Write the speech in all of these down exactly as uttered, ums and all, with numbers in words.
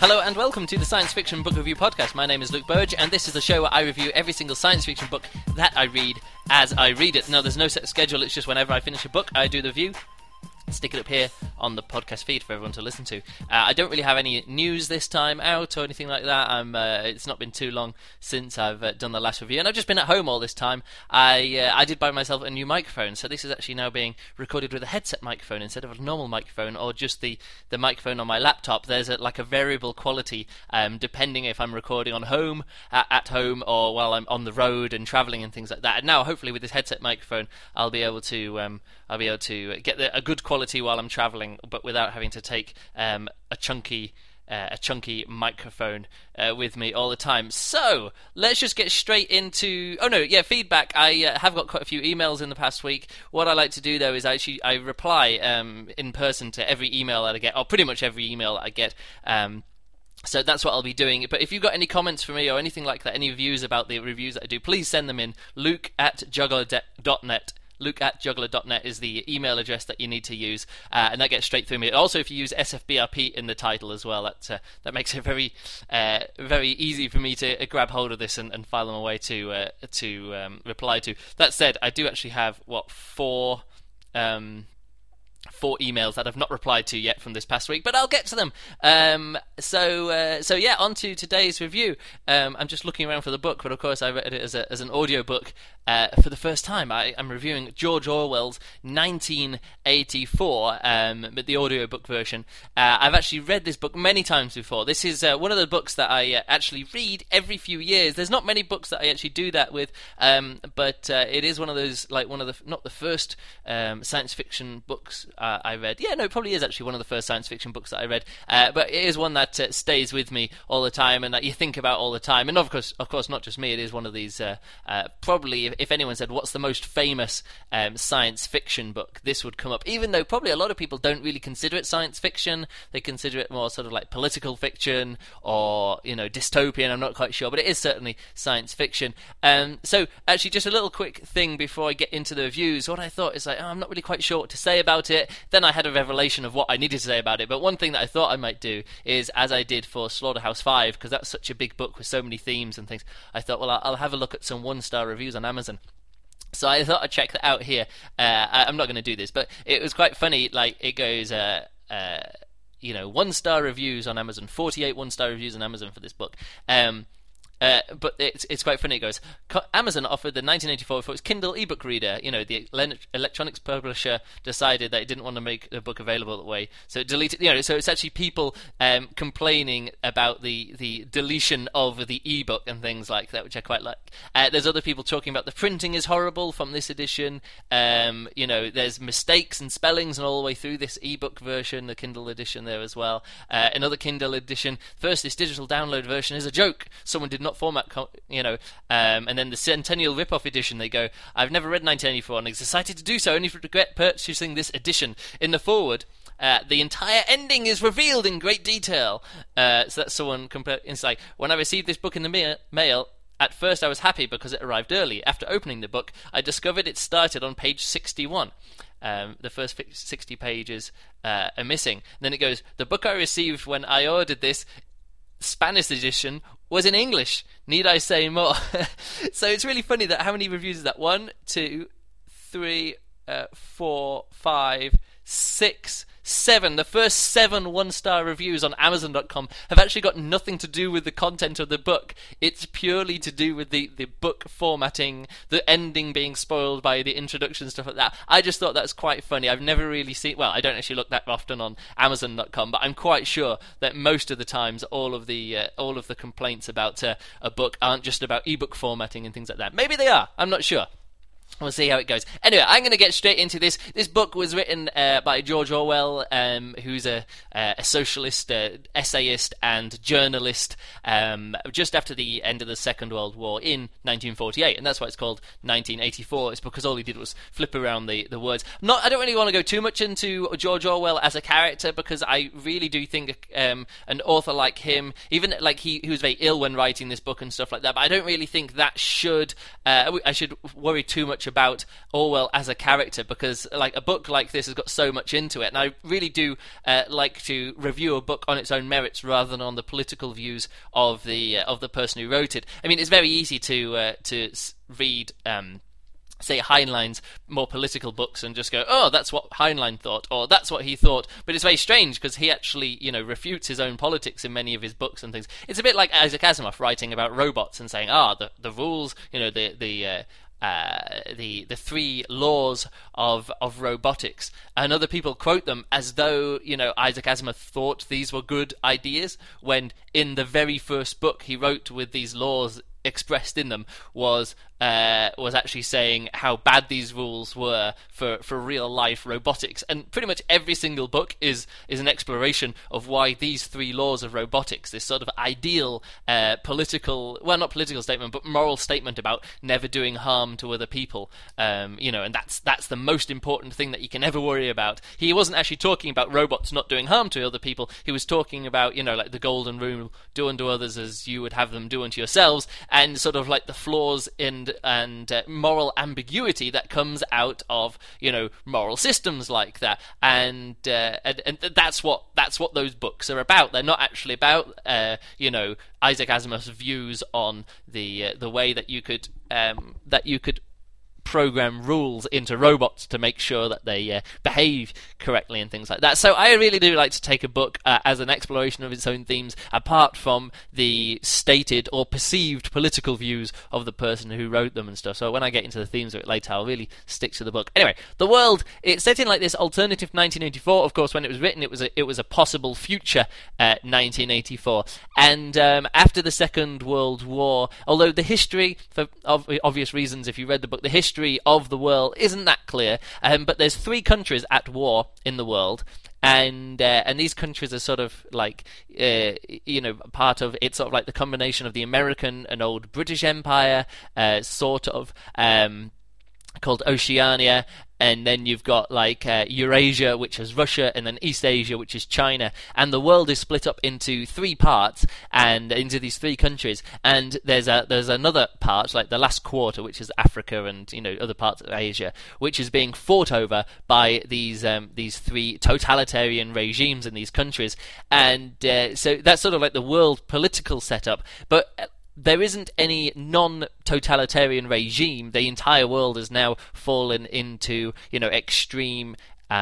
Hello and welcome to the Science Fiction Book Review Podcast. My name is Luke Burge, and this is the show where I review every single science fiction book that I read as I read it. Now, there's no set schedule, it's just whenever I finish a book, I do the review. Stick it up here on the podcast feed for everyone to listen to. Uh, I don't really have any news this time out or anything like that. I'm, uh, it's not been too long since I've uh, done the last review, and I've just been at home all this time. I uh, I did buy myself a new microphone, so this is actually now being recorded with a headset microphone instead of a normal microphone or just the, the microphone on my laptop. There's a, like a variable quality um, depending if I'm recording on home, uh, at home, or while I'm on the road and travelling and things like that. And now, hopefully, with this headset microphone, I'll be able to um, I'll be able to get the, a good quality while I'm travelling, but without having to take um, a chunky uh, a chunky microphone uh, with me all the time. So let's just get straight into oh no yeah feedback. I uh, have got quite a few emails in the past week. What I like to do though is actually I reply um, in person to every email that I get, or pretty much every email that I get. Um, So that's what I'll be doing. But if you've got any comments for me or anything like that, any views about the reviews that I do, please send them in. Luke at juggler dot net. Luke at juggler dot net is the email address that you need to use, uh, and that gets straight through me. Also, if you use S F B R P in the title as well, that uh, that makes it very uh, very easy for me to uh, grab hold of this and, and file them away to uh, to um, reply to. That said, I do actually have what four. Um, four emails that I've not replied to yet from this past week, but I'll get to them. Um, so, uh, so yeah, on to today's review. Um, I'm just looking around for the book, but of course I read it as, a, as an audio book uh, for the first time. I, I'm reviewing George Orwell's nineteen eighty-four, um, but the audiobook version. Uh, I've actually read this book many times before. This is uh, one of the books that I uh, actually read every few years. There's not many books that I actually do that with, um, but uh, it is one of those, like one of the, not the first um, science fiction books Uh, I read. Yeah, no, it probably is actually one of the first science fiction books that I read. Uh, but it is one that uh, stays with me all the time and that you think about all the time. And of course, of course, not just me. It is one of these. Uh, uh, probably, if, if anyone said, "What's the most famous um, science fiction book?" this would come up. Even though probably a lot of people don't really consider it science fiction, they consider it more sort of like political fiction or you know dystopian. I'm not quite sure, but it is certainly science fiction. Um, so actually, just a little quick thing before I get into the reviews. What I thought is like, oh, I'm not really quite sure what to say about it. Then I had a revelation of what I needed to say about it. But one thing that I thought I might do is, as I did for Slaughterhouse five, because that's such a big book with so many themes and things, I thought, well, I'll have a look at some one-star reviews on Amazon. So I thought I'd check that out here. Uh, I, I'm not going to do this, but it was quite funny. Like, it goes... Uh, uh, you know, one-star reviews on Amazon, forty-eight one-star reviews on Amazon for this book. Um... Uh, but it's it's quite funny. It goes, Amazon offered the nineteen eighty-four for its Kindle ebook reader. You know, the electronics publisher decided that it didn't want to make the book available that way, so it deleted. You know, so it's actually people um, complaining about the, the deletion of the ebook and things like that, which I quite like. Uh, there's other people talking about the printing is horrible from this edition. Um, you know, there's mistakes and spellings and all the way through this ebook version, the Kindle edition there as well. Uh, another Kindle edition. First, this digital download version is a joke. Someone did not format, you know, um, and then the Centennial Rip-Off edition, they go, I've never read nineteen eighty-four and decided to do so only to regret purchasing this edition. In the foreword, uh, the entire ending is revealed in great detail. Uh, so that's someone, compare, it's like, when I received this book in the ma- mail, at first I was happy because it arrived early. After opening the book, I discovered it started on page sixty-one. Um, the first sixty pages uh, are missing. And then it goes, the book I received when I ordered this Spanish edition was in English. Need I say more? So it's really funny that how many reviews is that? One, two, three, uh, four, five, six, seven. The first seven one-star reviews on Amazon dot com have actually got nothing to do with the content of the book. It's purely to do with the, the book formatting, the ending being spoiled by the introduction, stuff like that. I just thought that's quite funny. I've never really seen... Well, I don't actually look that often on Amazon dot com, but I'm quite sure that most of the times all of the uh, all of the complaints about uh, a book aren't just about ebook formatting and things like that. Maybe they are. I'm not sure. We'll see how it goes. Anyway, I'm going to get straight into this. This book was written uh, by George Orwell, um, who's a, uh, a socialist, uh, essayist, and journalist, um, just after the end of the Second World War in nineteen forty-eight, and that's why it's called nineteen eighty-four. It's because all he did was flip around the, the words. Not, I don't really want to go too much into George Orwell as a character, because I really do think um, an author like him, even like he, he was very ill when writing this book and stuff like that, but I don't really think that should, uh, I should worry too much much about Orwell as a character, because like a book like this has got so much into it, and I really do uh, like to review a book on its own merits rather than on the political views of the uh, of the person who wrote it. I mean, it's very easy to uh, to read Um, say Heinlein's more political books and just go, oh, that's what Heinlein thought, or that's what he thought. But it's very strange because he actually, you know, refutes his own politics in many of his books and things. It's a bit like Isaac Asimov writing about robots and saying, ah, the the rules, you know, the the uh, uh, the the three laws of of robotics, and other people quote them as though, you know, Isaac Asimov thought these were good ideas, when in the very first book he wrote with these laws expressed in them was uh, was actually saying how bad these rules were for, for real life robotics. And pretty much every single book is is an exploration of why these three laws of robotics, this sort of ideal uh, political, well, not political statement, but moral statement about never doing harm to other people, um, you know, and that's that's the most important thing that you can ever worry about. He wasn't actually talking about robots not doing harm to other people. He was talking about, you know, like the golden rule, do unto others as you would have them do unto yourselves, and sort of like the flaws in and uh, moral ambiguity that comes out of, you know, moral systems like that, and, uh, and and that's what that's what those books are about. They're not actually about, uh, you know, Isaac Asimov's views on the uh, the way that you could um, that you could program rules into robots to make sure that they uh, behave correctly and things like that. So I really do like to take a book uh, as an exploration of its own themes, apart from the stated or perceived political views of the person who wrote them and stuff. So when I get into the themes of it later, I'll really stick to the book. Anyway, The World, it's set in like this alternative nineteen eighty-four. Of course, when it was written, it was a, it was a possible future uh, nineteen eighty-four. And um, after the Second World War, although the history, for ob- obvious reasons, if you read the book, the history of the world isn't that clear, um, but there's three countries at war in the world, and uh, and these countries are sort of like uh, you know part of, it's sort of like the combination of the American and old British Empire, uh, sort of um, called Oceania. And then you've got like uh, Eurasia, which is Russia, and then East Asia, which is China. And the world is split up into three parts, and into these three countries. And there's a there's another part, like the last quarter, which is Africa and, you know, other parts of Asia, which is being fought over by these um, these three totalitarian regimes in these countries. And uh, so that's sort of like the world political setup. But there isn't any non-totalitarian regime. The entire world has now fallen into, you know, extreme,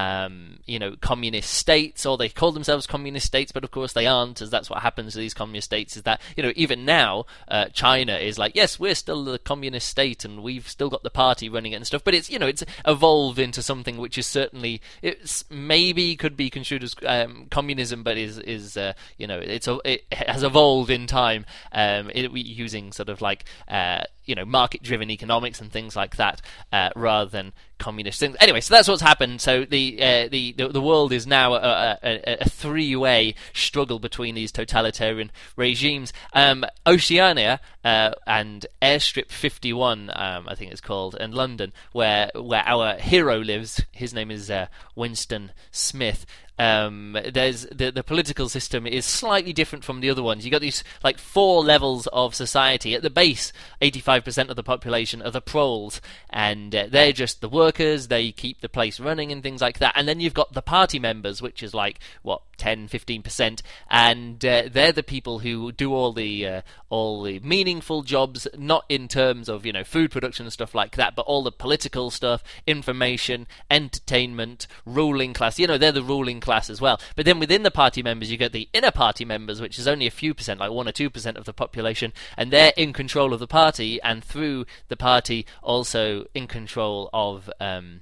um, you know, communist states, or they call themselves communist states, but of course they aren't, as that's what happens to these communist states, is that, you know, even now, uh, China is like, yes, we're still the communist state, and we've still got the party running it and stuff, but it's, you know, it's evolved into something which is certainly, it's maybe could be construed as um, communism, but is, is uh, you know, it's it has evolved in time, um, it, using sort of like, uh, you know, market-driven economics and things like that, uh, rather than communist things. Anyway, so that's what's happened. So the uh, the, the the world is now a, a, a three-way struggle between these totalitarian regimes. Um, Oceania uh, and Airstrip fifty-one, um, I think it's called, in London, where where our hero lives. His name is uh, Winston Smith. Um, there's the the political system is slightly different from the other ones. You got these like four levels of society. At the base, eighty-five percent of the population are the proles, and uh, they're just the workers. They keep the place running and things like that. And then you've got the party members, which is like what ten, fifteen percent, and uh, they're the people who do all the uh, all the meaningful jobs, not in terms of, you know, food production and stuff like that, but all the political stuff, information, entertainment, ruling class. You know, they're the ruling class as well. But then within the party members, you get the inner party members, which is only a few percent, like one or two percent of the population, and they're in control of the party, and through the party also in control of um,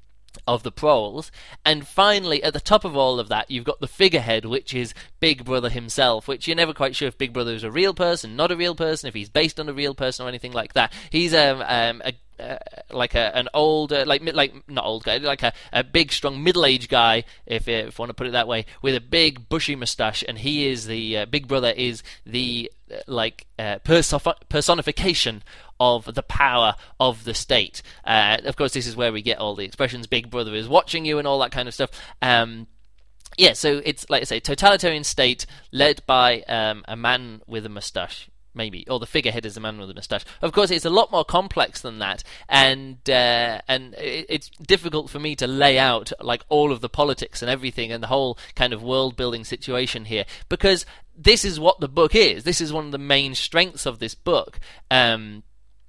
of the proles. And finally, at the top of all of that, you've got the figurehead, which is Big Brother himself, which you're never quite sure if Big Brother is a real person, not a real person, if he's based on a real person or anything like that. He's um, um, a Uh, like a, an old, uh, like like not old guy, like a, a big, strong, middle-aged guy, if if I want to put it that way, with a big, bushy moustache, and he is the uh, Big Brother is the uh, like uh, perso- personification of the power of the state. Uh, of course, this is where we get all the expressions. Big Brother is watching you, and all that kind of stuff. Um, yeah, so it's like I say, totalitarian state led by um, a man with a moustache. maybe, or the figurehead is the man with the moustache. Of course, it's a lot more complex than that, and uh, and it, it's difficult for me to lay out like all of the politics and everything and the whole kind of world building situation here, because this is what the book is. This is one of the main strengths of this book. Um,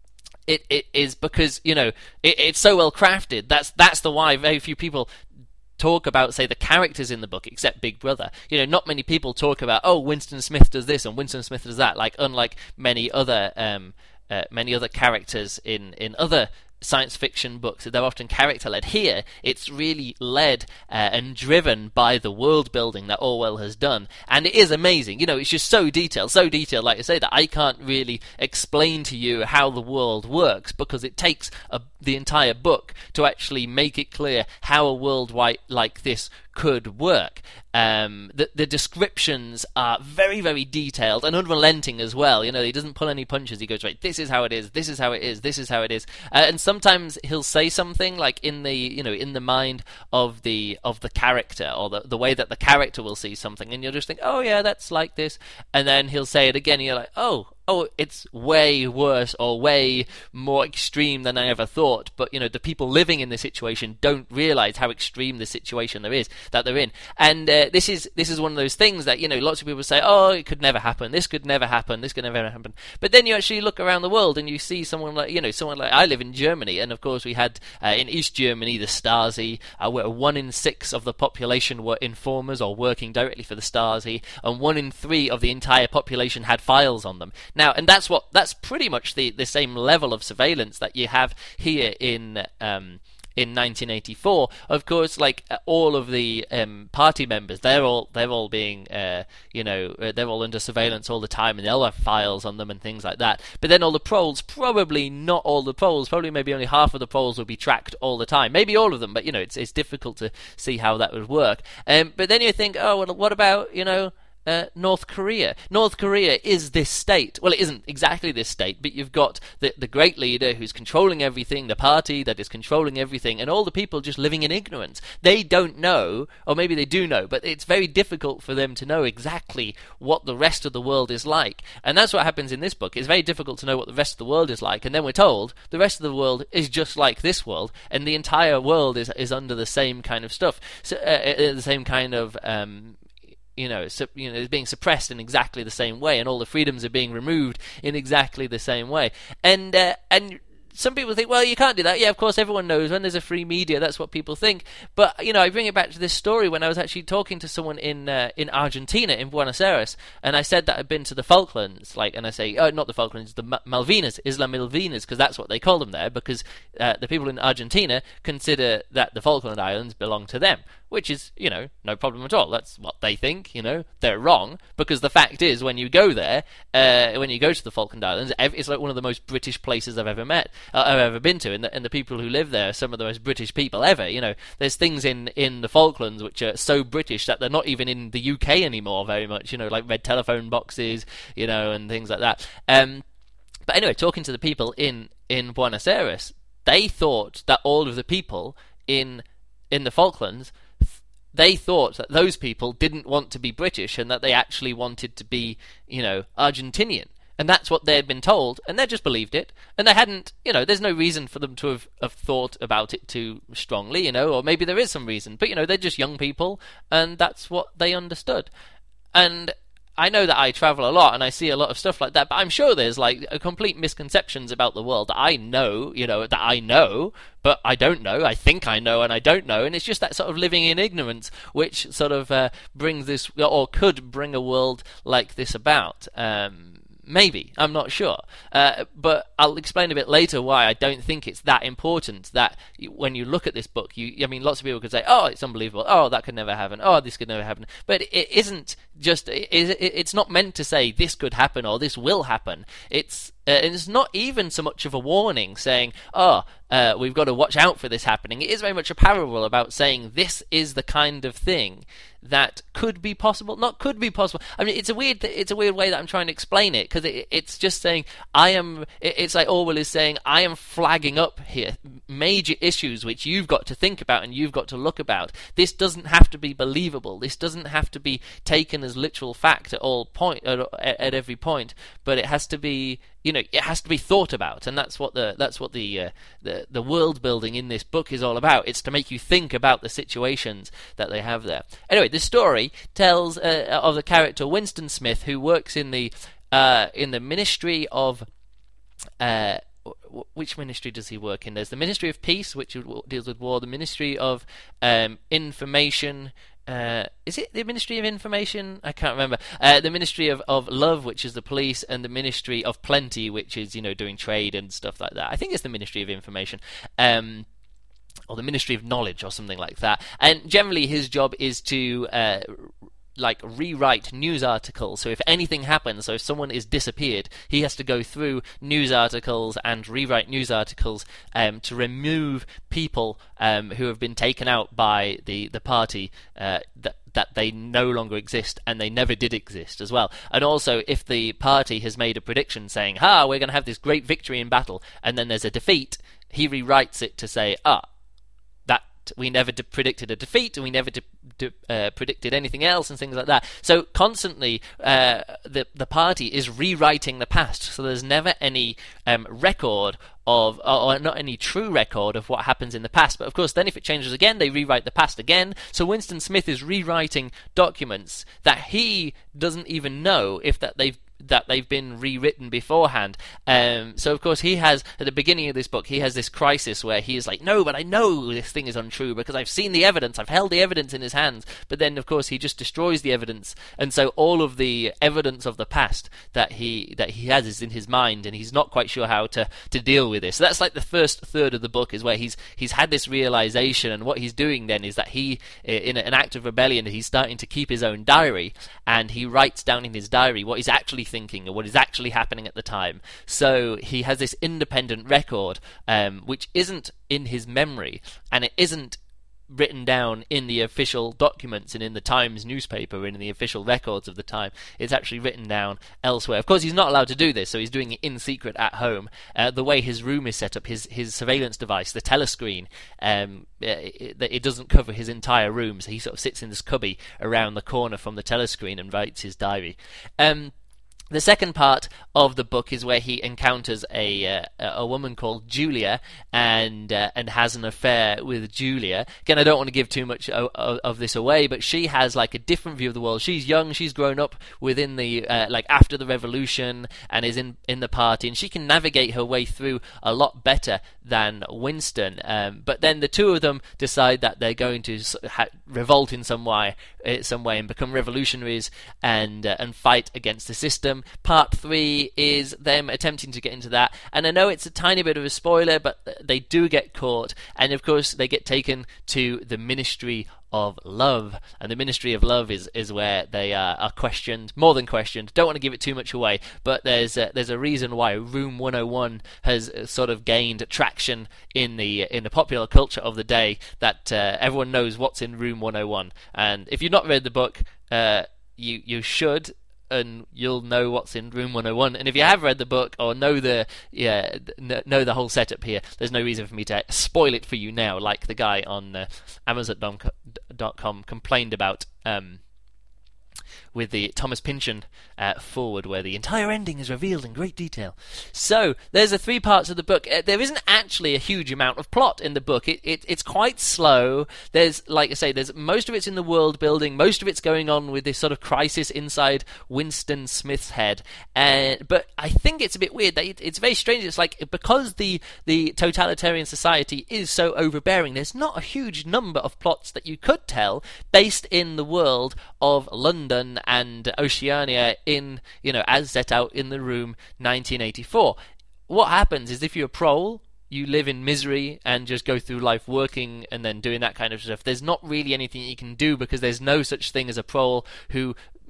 it it is because, you know, it, it's so well crafted. That's that's the why very few people talk about, say, the characters in the book, except Big Brother. You know, not many people talk about, oh, Winston Smith does this and Winston Smith does that. Like, unlike many other um, uh, many other characters in in other science fiction books, they're often character led. Here, it's really led uh, and driven by the world building that Orwell has done, and it is amazing. You know, it's just so detailed, so detailed, like I say, that I can't really explain to you how the world works, because it takes a, the entire book to actually make it clear how a world wi- like this could work. Um, the, the descriptions are very, very detailed and unrelenting as well. You know, he doesn't pull any punches. He goes, right, this is how it is, this is how it is, this is how it is. Uh, and sometimes he'll say something like in the, you know, in the mind of the of the character, or the, the way that the character will see something, and you'll just think, oh yeah, that's like this. And then he'll say it again, and you're like, oh, oh, it's way worse or way more extreme than I ever thought. But, you know, the people living in the situation don't realize how extreme the situation there is that they're in. And uh, this is this is one of those things that, you know, lots of people say, oh, it could never happen, this could never happen, this could never happen. But then you actually look around the world and you see someone like, you know, someone like, I live in Germany, and of course we had uh, in East Germany the Stasi, uh, where one in six of the population were informers or working directly for the Stasi, and one in three of the entire population had files on them. Now, and that's what that's pretty much the, the same level of surveillance that you have here in um, in nineteen eighty-four. Of course, like uh, all of the um, party members, they're all they're all being uh, you know uh, they're all under surveillance all the time, and they'll have files on them and things like that. But then all the proles, probably not all the proles, probably maybe only half of the proles will be tracked all the time. Maybe all of them, but you know it's it's difficult to see how that would work. Um, but then you think, oh, well, what about, you know, Uh, North Korea. North Korea is this state. Well, it isn't exactly this state, but you've got the the great leader who's controlling everything, the party that is controlling everything, and all the people just living in ignorance. They don't know, or maybe they do know, but it's very difficult for them to know exactly what the rest of the world is like. And that's what happens in this book. It's very difficult to know what the rest of the world is like, and then we're told the rest of the world is just like this world, and the entire world is is under the same kind of stuff, so, uh, the same kind of um, you know, su- you know, is being suppressed in exactly the same way, and all the freedoms are being removed in exactly the same way. And uh, and some people think, well, you can't do that. Yeah, of course, everyone knows when there's a free media, that's what people think. But, you know, I bring it back to this story when I was actually talking to someone in uh, in Argentina, in Buenos Aires, and I said that I'd been to the Falklands, like, and I say, oh, not the Falklands, the Ma- Malvinas, Isla Malvinas, because that's what they call them there, because uh, the people in Argentina consider that the Falkland Islands belong to them, which is, you know, no problem at all. That's what they think, you know. They're wrong, because the fact is, when you go there, uh, when you go to the Falkland Islands, it's like one of the most British places I've ever met, uh, I've ever been to, and the, and the people who live there are some of the most British people ever, you know. There's things in, in the Falklands which are so British that they're not even in the U K anymore very much, you know, like red telephone boxes, you know, and things like that. Um, but anyway, talking to the people in, in Buenos Aires, they thought that all of the people in in the Falklands, they thought that those people didn't want to be British and that they actually wanted to be, you know, Argentinian. And that's what they had been told, and they just believed it. And they hadn't, you know, there's no reason for them to have, have thought about it too strongly, you know, or maybe there is some reason. But, you know, they're just young people, and that's what they understood. And I know that I travel a lot and I see a lot of stuff like that, but I'm sure there's like a complete misconceptions about the world that I know, you know, that I know, but I don't know. I think I know and I don't know, and it's just that sort of living in ignorance which sort of uh, brings this, or could bring a world like this about. Um, Maybe, I'm not sure. Uh, but I'll explain a bit later why I don't think it's that important that when you look at this book, you, I mean, lots of people could say, oh, it's unbelievable, oh, that could never happen, oh, this could never happen. But it isn't just, it, it, it's not meant to say this could happen or this will happen. It's Uh, and it's not even so much of a warning saying, oh, uh, we've got to watch out for this happening. It is very much a parable about saying this is the kind of thing that could be possible. Not could be possible. I mean, it's a weird, it's a weird way that I'm trying to explain it, because it, it's just saying I am. It's like Orwell is saying I am flagging up here major issues which you've got to think about and you've got to look about. This doesn't have to be believable. This doesn't have to be taken as literal fact at all point at, at every point, but it has to be. You know, it has to be thought about, and that's what the that's what the uh, the the world building in this book is all about. It's to make you think about the situations that they have there. Anyway, the story tells uh, of the character Winston Smith, who works in the uh, in the Ministry of. Uh, Which ministry does he work in? There's the Ministry of Peace, which deals with war. The Ministry of um, Information. Uh, is it the Ministry of Information? I can't remember. Uh, the Ministry of, of Love, which is the police, and the Ministry of Plenty, which is, you know, doing trade and stuff like that. I think it's the Ministry of Information. Um, or the Ministry of Knowledge or something like that. And generally his job is to... Uh, like rewrite news articles. So if anything happens, so if someone is disappeared, he has to go through news articles and rewrite news articles um, to remove people um, who have been taken out by the the party uh, that that they no longer exist, and they never did exist as well. And also, if the party has made a prediction saying, "Ha, we're going to have this great victory in battle," and then there's a defeat, he rewrites it to say, "Ah, we never de- predicted a defeat, and we never de- de- uh, predicted anything else," and things like that. So constantly, uh, the the party is rewriting the past. So there's never any um, record of, or not any true record of what happens in the past. But of course, then if it changes again, they rewrite the past again. So Winston Smith is rewriting documents that he doesn't even know if that they've that they've been rewritten beforehand. Um, so of course he has, at the beginning of this book, he has this crisis where he is like, no, but I know this thing is untrue because I've seen the evidence, I've held the evidence in his hands. But then of course he just destroys the evidence, and so all of the evidence of the past that he that he has is in his mind, and he's not quite sure how to, to deal with this. So that's like the first third of the book, is where he's he's had this realization, and what he's doing then is that he, in an act of rebellion, he's starting to keep his own diary, and he writes down in his diary what he's actually thinking or what is actually happening at the time. So he has this independent record, um, which isn't in his memory, and it isn't written down in the official documents and in the Times newspaper and in the official records of the time. It's actually written down elsewhere. Of course, he's not allowed to do this, so he's doing it in secret at home. Uh, the way his room is set up, his his surveillance device, the telescreen, um, it, it doesn't cover his entire room, so he sort of sits in this cubby around the corner from the telescreen and writes his diary. Um, The second part of the book is where he encounters a uh, a woman called Julia, and uh, and has an affair with Julia. Again, I don't want to give too much of, of this away, but she has like a different view of the world. She's young, she's grown up within the uh, like after the revolution, and is in in the party, and she can navigate her way through a lot better than Winston. Um, but then the two of them decide that they're going to ha- revolt in some way, uh, some way, and become revolutionaries and uh, and fight against the system. Part three is them attempting to get into that, and I know it's a tiny bit of a spoiler, but they do get caught, and of course they get taken to the Ministry of Love, and the Ministry of Love is, is where they uh, are questioned, more than questioned. Don't want to give it too much away, but there's a, there's a reason why Room one oh one has sort of gained traction in the in the popular culture of the day, that uh, everyone knows what's in Room one oh one, and if you've not read the book, uh, you you should, and you'll know what's in Room one oh one. And if you have read the book or know the yeah know the whole setup here, there's no reason for me to spoil it for you now, like the guy on uh, Amazon dot com complained about um, with the Thomas Pynchon uh, forward, where the entire ending is revealed in great detail. So there's the three parts of the book. Uh, there isn't actually a huge amount of plot in the book. It, it it's quite slow. There's, like I say, there's most of it's in the world building. Most of it's going on with this sort of crisis inside Winston Smith's head. Uh, but I think it's a bit weird that it, it's very strange. It's like, because the the totalitarian society is so overbearing, there's not a huge number of plots that you could tell based in the world of London and Oceania, in, you know, as set out in the Room nineteen eighty-four. What happens is, if you're a prole, you live in misery and just go through life working and then doing that kind of stuff. There's not really anything you can do, because there's no such thing as a prole who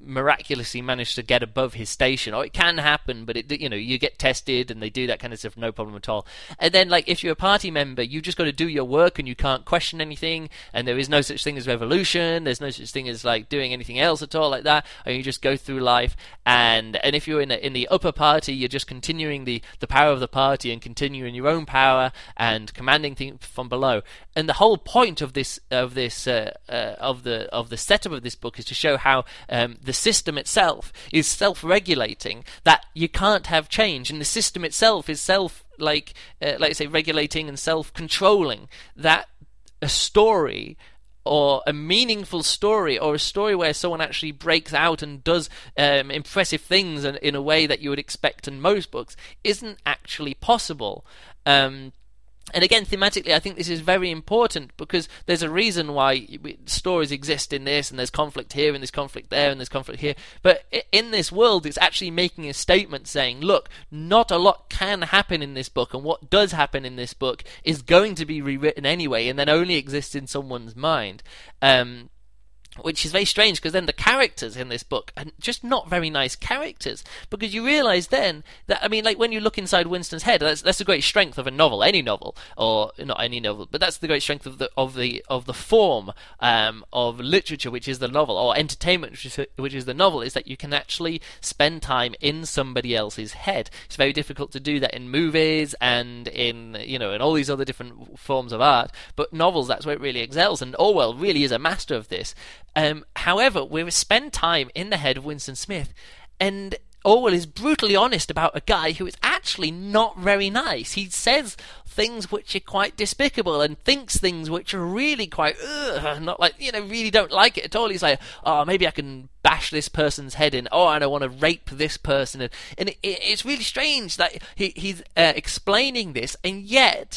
miraculously manage to get above his station, or it can happen, but it, you know, you get tested and they do that kind of stuff, no problem at all. And then, like, if you're a party member, you just got to do your work and you can't question anything, and there is no such thing as revolution, there's no such thing as like doing anything else at all like that, and you just go through life. And and if you're in a, in the upper party, you're just continuing the the power of the party and continuing your own power and commanding things from below. And the whole point of this of this uh, uh, of the of the setup of this book is to show how um, the system itself is self-regulating, that you can't have change, and the system itself is self like uh, like I say regulating and self-controlling, that a story or a meaningful story, or a story where someone actually breaks out and does um, impressive things in, in a way that you would expect in most books, isn't actually possible. Um, And again, thematically, I think this is very important, because there's a reason why stories exist in this, and there's conflict here, and there's conflict there, and there's conflict here. But in this world, it's actually making a statement saying, look, not a lot can happen in this book, and what does happen in this book is going to be rewritten anyway, and then only exists in someone's mind. Um... Which is very strange, because then the characters in this book are just not very nice characters, because you realise then that, I mean, like, when you look inside Winston's head, that's that's the great strength of a novel, any novel, or not any novel, but that's the great strength of the of the of the form um, of literature, which is the novel, or entertainment, which is which is the novel, is that you can actually spend time in somebody else's head. It's very difficult to do that in movies and in, you know, in all these other different forms of art, but novels, that's where it really excels, and Orwell really is a master of this. Um, however, we spend time in the head of Winston Smith, and Orwell is brutally honest about a guy who is actually not very nice. He says things which are quite despicable, and thinks things which are really quite, ugh, not like, you know, really don't like it at all. He's like, oh, maybe I can bash this person's head in. Oh, and I want to rape this person. And, and it, it's really strange that he, he's uh, explaining this, and yet,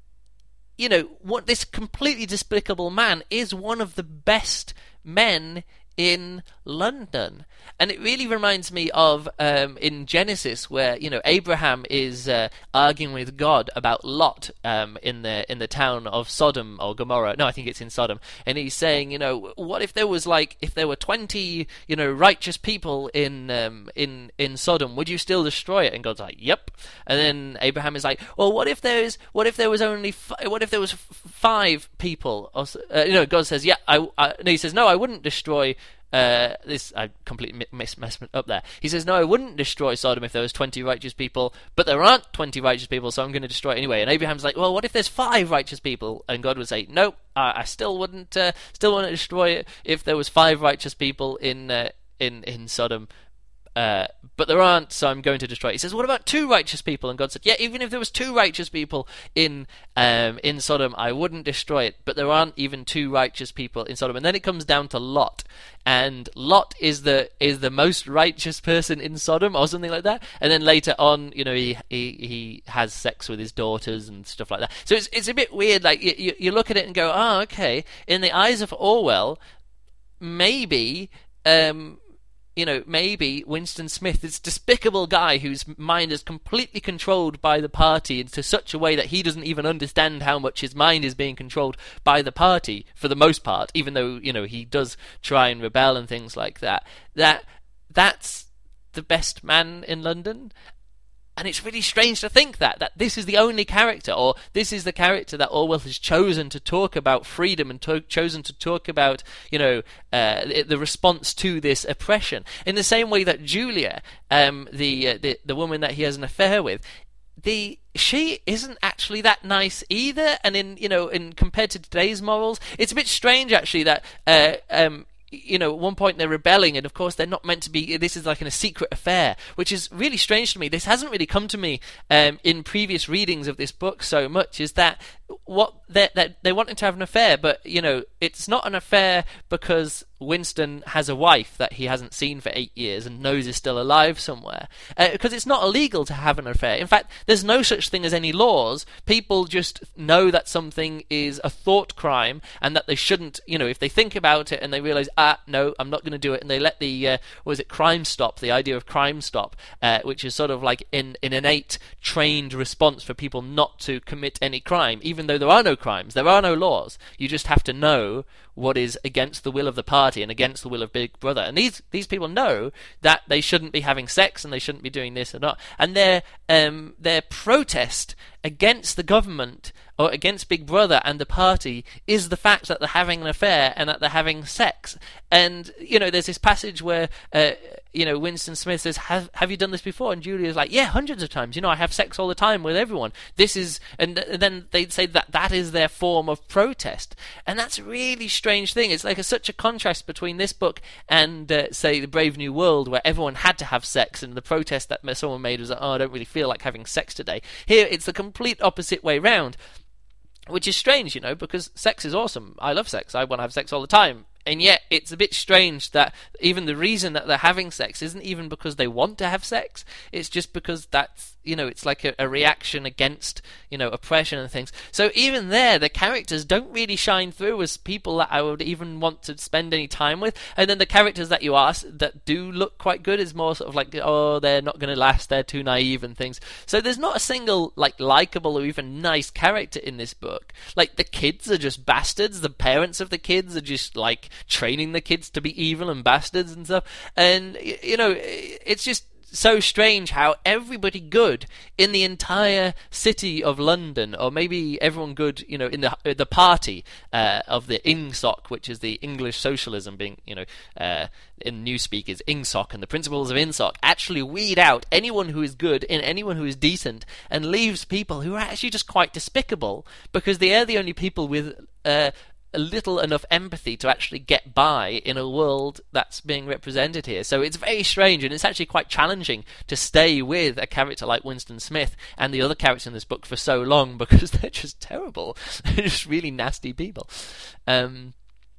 you know, what this completely despicable man is one of the best men in London. And it really reminds me of um, in Genesis, where, you know, Abraham is uh, arguing with God about Lot um, in the in the town of Sodom or Gomorrah. No, I think it's in Sodom. And he's saying, you know, what if there was like if there were twenty, you know, righteous people in um, in in Sodom? Would you still destroy it? And God's like, yep. And then Abraham is like, well, what if there's what if there was only f- what if there was f- five people? Or, uh, you know, God says, yeah. I, I no, he says, no, I wouldn't destroy. Uh, this I completely messed mis- up there. He says, no, I wouldn't destroy Sodom if there was twenty righteous people, but there aren't twenty righteous people, so I'm going to destroy it anyway. And Abraham's like, well, what if there's five righteous people? And God would say, nope, I, I still wouldn't, uh, still want to destroy it if there was five righteous people in uh, in in Sodom. Uh, but there aren't, so I'm going to destroy it. He says, what about two righteous people? And God said, yeah, even if there was two righteous people in um, in Sodom, I wouldn't destroy it, but there aren't even two righteous people in Sodom. And then it comes down to Lot, and Lot is the is the most righteous person in Sodom, or something like that. And then later on, you know, he he, he has sex with his daughters and stuff like that. So it's it's a bit weird. Like, you, you, you look at it and go, oh, okay, in the eyes of Orwell, maybe... Um, You know, maybe Winston Smith, this despicable guy whose mind is completely controlled by the party into such a way that he doesn't even understand how much his mind is being controlled by the party, for the most part, even though, you know, he does try and rebel and things like that, that that's the best man in London. And it's really strange to think that, that this is the only character, or this is the character that Orwell has chosen to talk about freedom and to- chosen to talk about, you know, uh, the, the response to this oppression. In the same way that Julia, um, the, uh, the the woman that he has an affair with, the she isn't actually that nice either. And in, you know, in compared to today's morals, it's a bit strange actually that uh, um. you know, at one point they're rebelling, and of course they're not meant to be, this is like in a secret affair, which is really strange to me. This hasn't really come to me um, in previous readings of this book so much, is that what they're, they're, they're wanting to have an affair, but, you know, it's not an affair because Winston has a wife that he hasn't seen for eight years and knows is still alive somewhere, uh, because it's not illegal to have an affair. In fact, there's no such thing as any laws. People just know that something is a thought crime and that they shouldn't, you know, if they think about it and they realize, ah, no, I'm not going to do it, and they let the, uh, what was it, Crime Stop, the idea of Crime Stop, uh, which is sort of like in, an innate trained response for people not to commit any crime, even even though there are no crimes, there are no laws. You just have to know what is against the will of the party and against the will of Big Brother. And these these people know that they shouldn't be having sex and they shouldn't be doing this or not. And their um their protest against the government or against Big Brother and the party is the fact that they're having an affair and that they're having sex. And, you know, there's this passage where, uh, you know, Winston Smith says, have, have you done this before? And Julia's like, yeah, hundreds of times. You know, I have sex all the time with everyone. This is, and, and then they'd say that that is their form of protest. And that's a really strange thing. It's like a, such a contrast between this book and, uh, say, The Brave New World, where everyone had to have sex, and the protest that someone made was like, oh, I don't really feel like having sex today. Here, it's the complete opposite way round. Which is strange, you know, because sex is awesome. I love sex. I want to have sex all the time. And yet, it's a bit strange that even the reason that they're having sex isn't even because they want to have sex. It's just because that's, you know, it's like a, a reaction against, you know, oppression and things. So even there, the characters don't really shine through as people that I would even want to spend any time with. And then the characters that you ask that do look quite good is more sort of like, oh, they're not going to last, they're too naive and things. So there's not a single, like, likable or even nice character in this book. Like, the kids are just bastards. The parents of the kids are just, like, training the kids to be evil and bastards and stuff. And, you know, it's just so strange how everybody good in the entire city of London, or maybe everyone good, you know, in the the party uh, of the INGSOC, which is the English socialism, being, you know, uh, in Newspeak is INGSOC, and the principles of INGSOC actually weed out anyone who is good and anyone who is decent, and leaves people who are actually just quite despicable, because they are the only people with uh, a little enough empathy to actually get by in a world that's being represented here. So it's very strange, and it's actually quite challenging to stay with a character like Winston Smith and the other characters in this book for so long, because they're just terrible. They're just really nasty people. Um,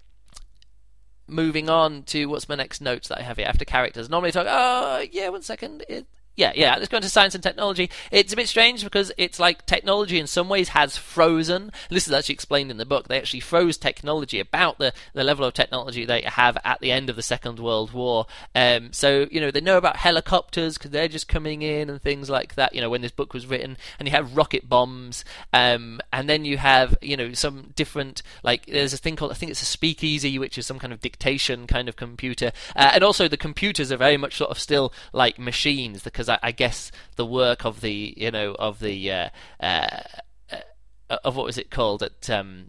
moving on to what's my next notes that I have here after characters. Normally I talk, oh, yeah, one second. It, Yeah, yeah, let's go into science and technology. It's a bit strange because it's like technology in some ways has frozen. This is actually explained in the book. They actually froze technology about the, the level of technology they have at the end of the Second World War. Um, so, you know, they know about helicopters because they're just coming in and things like that, you know, when this book was written. And you have rocket bombs. Um, and then you have, you know, some different, like, there's a thing called, I think it's a speakeasy, which is some kind of dictation kind of computer. Uh, and also the computers are very much sort of still like machines, because I, I guess the work of the, you know, of the, uh, uh, uh, of what was it called at, um,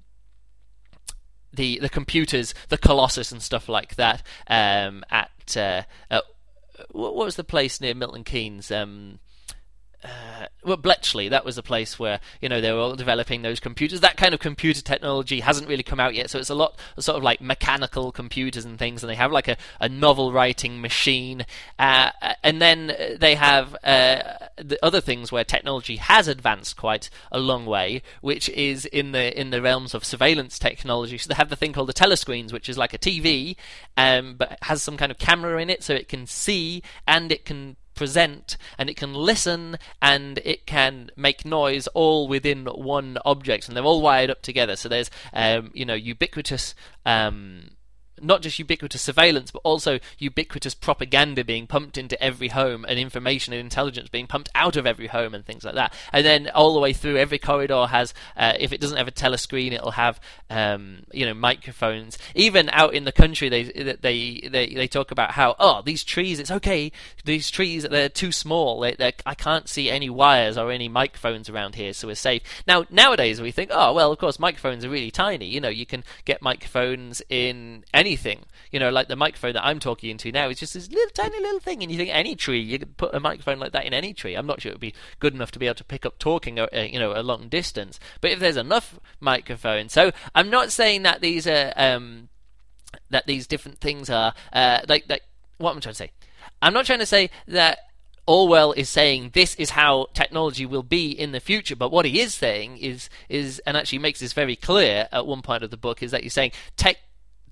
the the computers, the Colossus and stuff like that, um, at, uh, uh, what was the place near Milton Keynes? Um, Uh, well, Bletchley, that was a place where, you know, they were all developing those computers. That kind of computer technology hasn't really come out yet, so it's a lot of sort of like mechanical computers and things, and they have like a, a novel-writing machine. Uh, and then they have uh, the other things where technology has advanced quite a long way, which is in the in the realms of surveillance technology. So they have the thing called the telescreens, which is like a T V, um, but has some kind of camera in it, so it can see and it can present, and it can listen, and it can make noise, all within one object, and they're all wired up together. So there's um, you know, ubiquitous um, not just ubiquitous surveillance, but also ubiquitous propaganda being pumped into every home, and information and intelligence being pumped out of every home, and things like that. And then all the way through, every corridor has, uh, if it doesn't have a telescreen, it'll have, um, you know, microphones. Even out in the country, they they they they talk about how, oh, these trees, it's okay, these trees, they're too small. They, they're, I can't see any wires or any microphones around here, so we're safe. Now, nowadays we think, oh, well, of course, microphones are really tiny. You know, you can get microphones in any anything, you know, like the microphone that I'm talking into now is just this little tiny little thing, and you think any tree, you could put a microphone like that in any tree. I'm not sure it would be good enough to be able to pick up talking, uh, you know, a long distance, but if there's enough microphones. So I'm not saying that these are um, that these different things are uh, like like what am I trying to say? I'm not trying to say that Orwell is saying this is how technology will be in the future, but what he is saying is is and actually makes this very clear at one point of the book, is that he's saying tech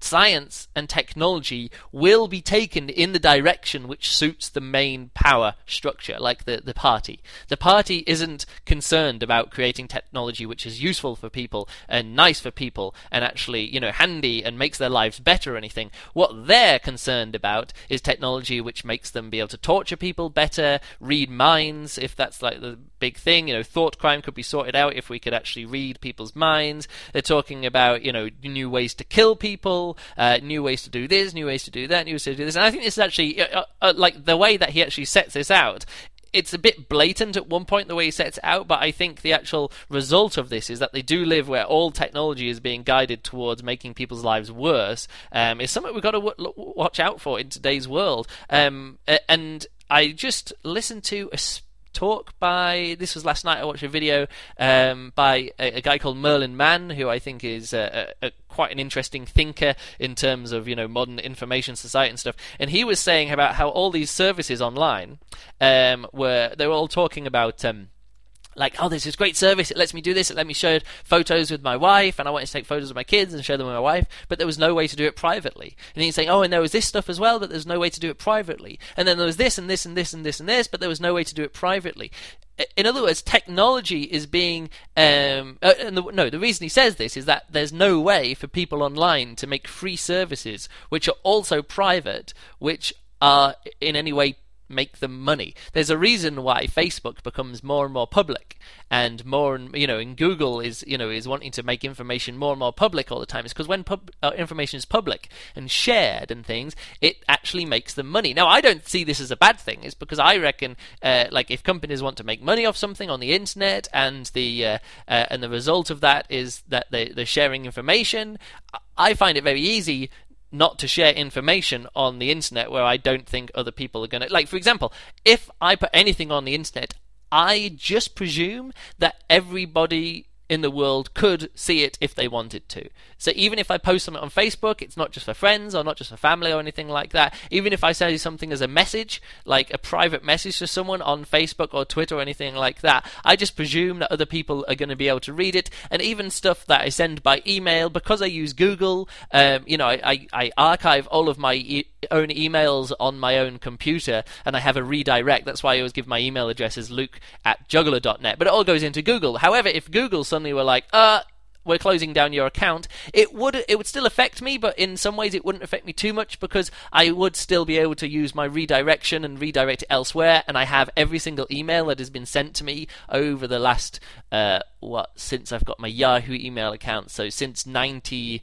science and technology will be taken in the direction which suits the main power structure, like the, the party. The party isn't concerned about creating technology which is useful for people and nice for people and actually, you know, handy and makes their lives better or anything. What they're concerned about is technology which makes them be able to torture people better, read minds, if that's like the big thing. You know, thought crime could be sorted out if we could actually read people's minds. They're talking about, you know, new ways to kill people, uh, new ways to do this, new ways to do that, new ways to do this. And I think this is actually, uh, uh, like, the way that he actually sets this out, it's a bit blatant at one point, the way he sets it out, but I think the actual result of this is that they do live where all technology is being guided towards making people's lives worse. Um, it's something we've got to w- watch out for in today's world. Um, and I just listened to a talk by, this was last night, I watched a video um, by a, a guy called Merlin Mann, who I think is a, a, a, quite an interesting thinker in terms of, you know, modern information society and stuff. And he was saying about how all these services online um, were, they were all talking about um, like, oh, there's this great service, it lets me do this, it let me share photos with my wife, and I wanted to take photos of my kids and share them with my wife, but there was no way to do it privately. And he's saying, oh, and there was this stuff as well, but there's no way to do it privately. And then there was this and this and this and this and this, but there was no way to do it privately. In other words, technology is being... Um, uh, and the, no, the reason he says this is that there's no way for people online to make free services, which are also private, which are in any way make them money. There's a reason why Facebook becomes more and more public, and more and, you know, and Google is, you know, is wanting to make information more and more public all the time. It's because when pub- uh, information is public and shared and things, it actually makes them money. Now, I don't see this as a bad thing. It's because I reckon, uh, like, if companies want to make money off something on the internet, and the uh, uh, and the result of that is that they, they're sharing information, I find it very easy not to share information on the internet where I don't think other people are going to... Like, for example, if I put anything on the internet, I just presume that everybody in the world could see it if they wanted to. So even if I post something on Facebook, it's not just for friends or not just for family or anything like that. Even if I say something as a message, like a private message to someone on Facebook or Twitter or anything like that, I just presume that other people are going to be able to read it. And even stuff that I send by email, because I use Google, um, you know, I, I, I archive all of my e- own emails on my own computer, and I have a redirect. That's why I always give my email address as luke at juggler dot net. But it all goes into Google. However, if Google suddenly were like, uh, we're closing down your account, it would it would still affect me, but in some ways it wouldn't affect me too much, because I would still be able to use my redirection and redirect it elsewhere, and I have every single email that has been sent to me over the last, uh, what, since I've got my Yahoo email account, so since ninety-eight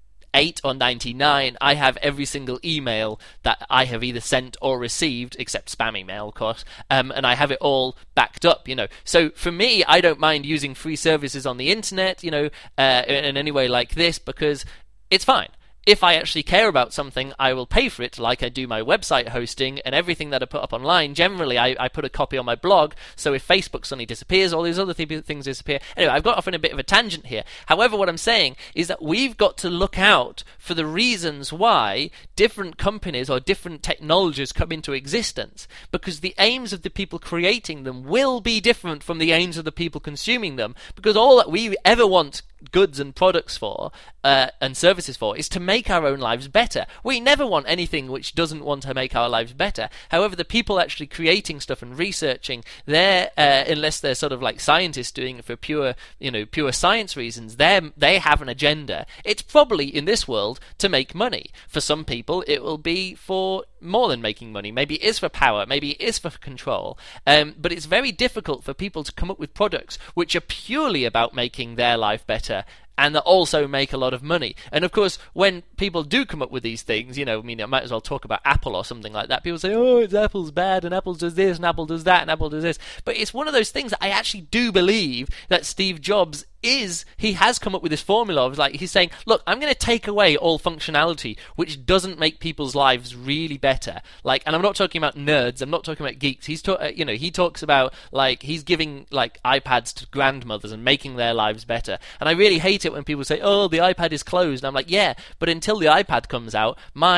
or ninety-nine, I have every single email that I have either sent or received, except spam email, of course, um, and I have it all backed up, you know. So for me, I don't mind using free services on the internet, you know, uh, in any way like this, because it's fine. If I actually care about something, I will pay for it, like I do my website hosting and everything that I put up online. Generally, I, I put a copy on my blog, so if Facebook suddenly disappears, all these other th- things disappear. Anyway, I've got off in a bit of a tangent here. However, what I'm saying is that we've got to look out for the reasons why different companies or different technologies come into existence, because the aims of the people creating them will be different from the aims of the people consuming them, because all that we ever want goods and products for uh, and services for is to make our own lives better. We never want anything which doesn't want to make our lives better. However, the people actually creating stuff and researching, they're uh, unless they're sort of like scientists doing it for pure, you know, pure science reasons, they they have an agenda. It's probably in this world to make money. For some people, it will be for more than making money. Maybe it is for power, maybe it is for control. Um, but it's very difficult for people to come up with products which are purely about making their life better and that also make a lot of money. And of course, when people do come up with these things, you know, I mean, I might as well talk about Apple or something like that. People say, oh, it's Apple's bad, and Apple does this, and Apple does that, and Apple does this. But it's one of those things that I actually do believe that Steve Jobs is, he has come up with this formula of, like, he's saying, look, I'm going to take away all functionality which doesn't make people's lives really better. Like, and I'm not talking about nerds, I'm not talking about geeks. He's ta- you know, he talks about, like, he's giving, like, iPads to grandmothers and making their lives better. And I really hate it when people say, oh, the iPad is closed. And I'm like, yeah, but until the iPad comes out, my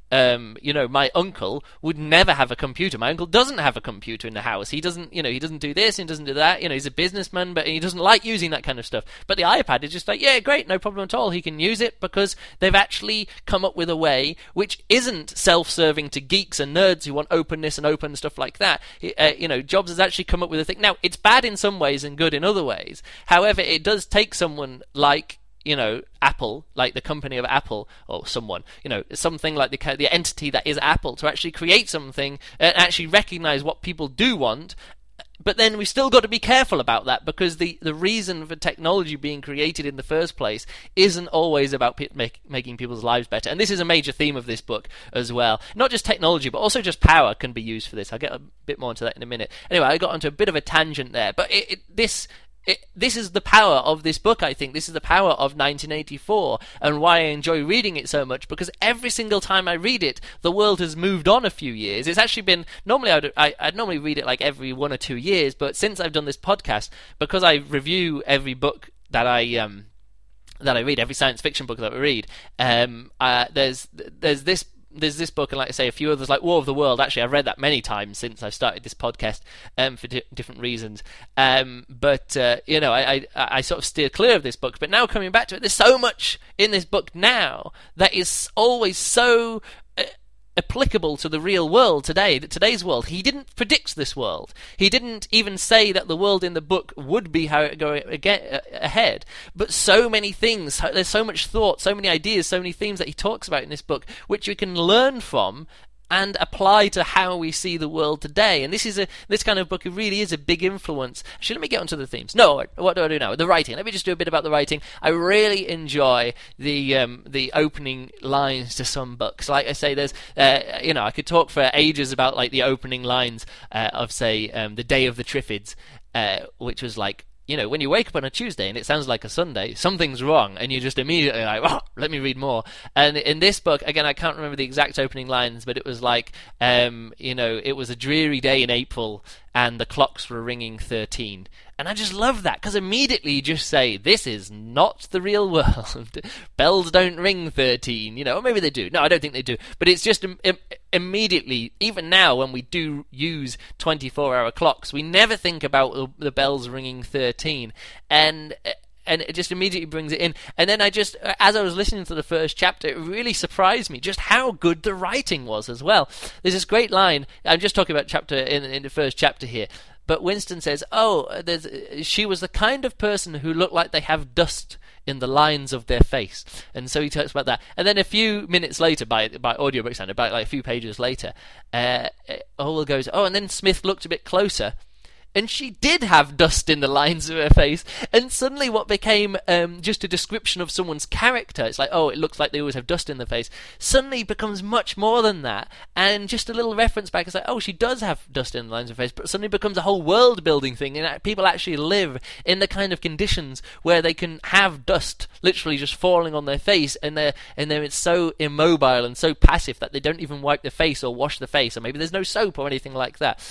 Um, you know, my uncle would never have a computer. My uncle doesn't have a computer in the house. He doesn't, you know, he doesn't do this, he doesn't do that. You know, he's a businessman, but he doesn't like using that kind of stuff. But the iPad is just like, yeah, great, no problem at all. He can use it because they've actually come up with a way which isn't self-serving to geeks and nerds who want openness and open stuff like that. Uh, you know, Jobs has actually come up with a thing. Now, it's bad in some ways and good in other ways. However, it does take someone like, you know, Apple, like the company of Apple, or someone, you know, something like the the entity that is Apple, to actually create something and actually recognize what people do want. But then we've still got to be careful about that, because the, the reason for technology being created in the first place isn't always about pe- make, making people's lives better. And this is a major theme of this book as well. Not just technology, but also just power can be used for this. I'll get a bit more into that in a minute. Anyway, I got onto a bit of a tangent there, but it, it, this... It, this is the power of this book, I think. This is the power of nineteen eighty-four, and why I enjoy reading it so much, because every single time I read it, the world has moved on a few years. It's actually been, normally I'd, I, I'd normally read it like every one or two years, but since I've done this podcast, because I review every book that I... Um, that I read, every science fiction book that I read, um, uh, there's there's this There's this book, and like I say, a few others, like War of the World. Actually, I've read that many times since I started this podcast, um, for di- different reasons. Um, but uh, you know, I, I I sort of steer clear of this book. But now coming back to it, there's so much in this book now that is always so Uh, applicable to the real world today, today's world. He didn't predict this world. He didn't even say that the world in the book would be how it go again, ahead. But so many things, there's so much thought, so many ideas, so many themes that he talks about in this book, which you can learn from and apply to how we see the world today. And this is a this kind of book really is a big influence. Actually, let me get onto the themes. No, what do I do now? The writing. Let me just do a bit about the writing. I really enjoy the um, the opening lines to some books. Like I say, there's uh, you know, I could talk for ages about like the opening lines uh, of say um, The Day of the Triffids, uh, which was like, you know, when you wake up on a Tuesday and it sounds like a Sunday, something's wrong, and you just immediately like, oh, let me read more. And in this book, again, I can't remember the exact opening lines, but it was like, um, you know, it was a dreary day in April, and the clocks were ringing thirteen. And I just love that, because immediately you just say, this is not the real world. Bells don't ring thirteen, you know, or maybe they do. No, I don't think they do. But it's just im- im- immediately, even now when we do use twenty-four hour clocks, we never think about the, the bells ringing thirteen. And... And it just immediately brings it in. And then I just, as I was listening to the first chapter, it really surprised me just how good the writing was as well. There's this great line. I'm just talking about chapter in, in the first chapter here. But Winston says, oh, there's, she was the kind of person who looked like they have dust in the lines of their face. And so he talks about that. And then a few minutes later, by by audiobook sound, about like a few pages later, uh, Orwell goes, oh, and then Smith looked a bit closer, and she did have dust in the lines of her face. And suddenly what became um, just a description of someone's character, it's like, oh, it looks like they always have dust in their face, suddenly becomes much more than that. And just a little reference back, it's like, oh, she does have dust in the lines of her face, but suddenly becomes a whole world-building thing, and people actually live in the kind of conditions where they can have dust literally just falling on their face, and they're, and they're so immobile and so passive that they don't even wipe their face or wash the face, or maybe there's no soap or anything like that.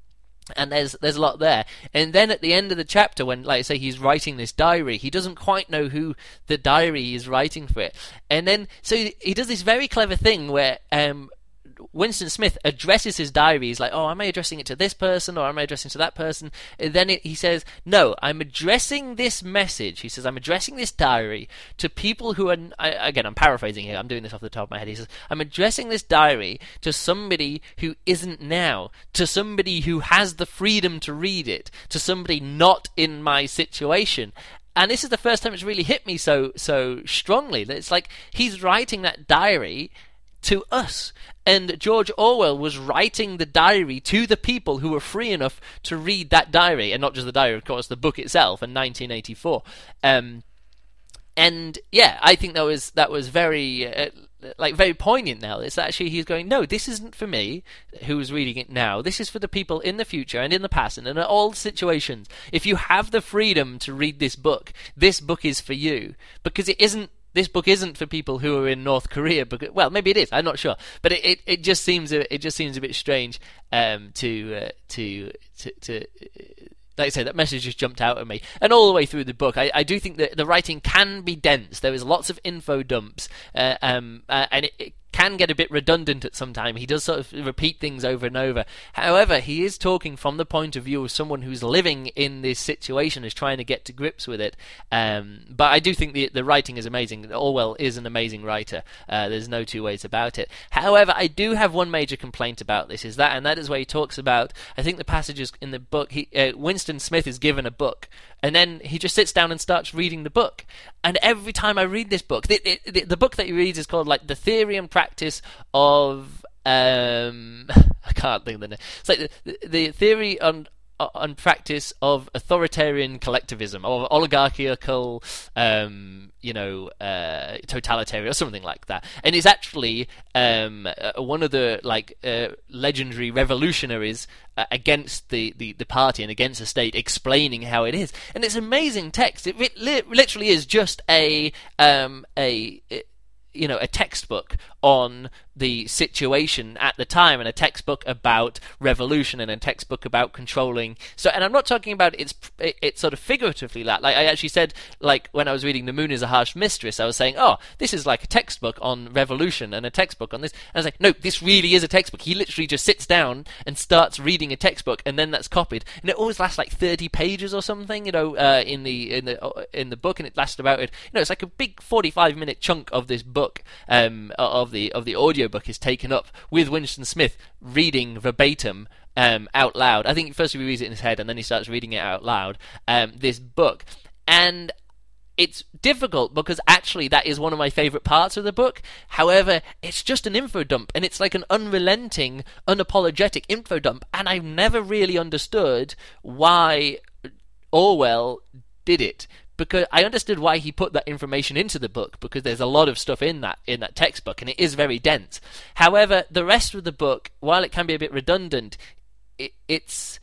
And there's there's a lot there. And then at the end of the chapter, when, like I say, he's writing this diary, he doesn't quite know who the diary is writing for it. And then, so he does this very clever thing where um, Winston Smith addresses his diary. He's like, oh, am I addressing it to this person, or am I addressing it to that person? And then it, he says, no, I'm addressing this message. He says, I'm addressing this diary to people who are, I, again, I'm paraphrasing here, I'm doing this off the top of my head. He says, I'm addressing this diary to somebody who isn't now, to somebody who has the freedom to read it, to somebody not in my situation. And this is the first time it's really hit me so so strongly. That it's like he's writing that diary to us. And George Orwell was writing the diary to the people who were free enough to read that diary, and not just the diary, of course, the book itself in nineteen eighty-four. Um, and yeah, I think that was that was very uh, like very poignant. Now it's actually he's going, no, this isn't for me, who's reading it now. This is for the people in the future and in the past and in all situations. If you have the freedom to read this book, this book is for you, because it isn't. This book isn't for people who are in North Korea. Because, well, maybe it is. I'm not sure, but it, it, it just seems a, it just seems a bit strange um, to, uh, to to to like I say, that message just jumped out at me. And all the way through the book, I, I do think that the writing can be dense. There is lots of info dumps, uh, um, uh, and it, it can get a bit redundant at some time. He does sort of repeat things over and over. However, he is talking from the point of view of someone who's living in this situation, is trying to get to grips with it. Um, but I do think the the writing is amazing. Orwell is an amazing writer. Uh, there's no two ways about it. However, I do have one major complaint about this, is that, and that is where he talks about, I think the passages in the book, he, uh, Winston Smith is given a book, and then he just sits down and starts reading the book. And every time I read this book, the, the, the book that he reads is called like The Theory and Practice of um, I can't think of the name. It's like the, the theory on on practice of authoritarian collectivism or oligarchical, um, you know, uh, totalitarian or something like that. And it's actually um, uh, one of the like uh, legendary revolutionaries uh, against the, the, the party and against the state, explaining how it is. And it's amazing text. It, it li- literally is just a um, a. It, you know, a textbook on the situation at the time, and a textbook about revolution, and a textbook about controlling. So, and I'm not talking about it's it, it's sort of figuratively that. Like I actually said, like when I was reading The Moon is a Harsh Mistress, I was saying, oh, this is like a textbook on revolution and a textbook on this. And I was like, no, this really is a textbook. He literally just sits down and starts reading a textbook, and then that's copied, and it always lasts like thirty pages or something, you know, uh, in the in the in the book, and it lasts about it. You know, it's like a big forty-five minute chunk of this book. Um, of the of the audiobook is taken up with Winston Smith reading verbatim um, out loud. I think first he reads it in his head and then he starts reading it out loud, um, this book. And it's difficult because actually that is one of my favourite parts of the book. However, it's just an info dump, and it's like an unrelenting, unapologetic info dump, and I've never really understood why Orwell did it. Because I understood why he put that information into the book, because there's a lot of stuff in that in that textbook, and it is very dense. However, the rest of the book, while it can be a bit redundant, it, it's...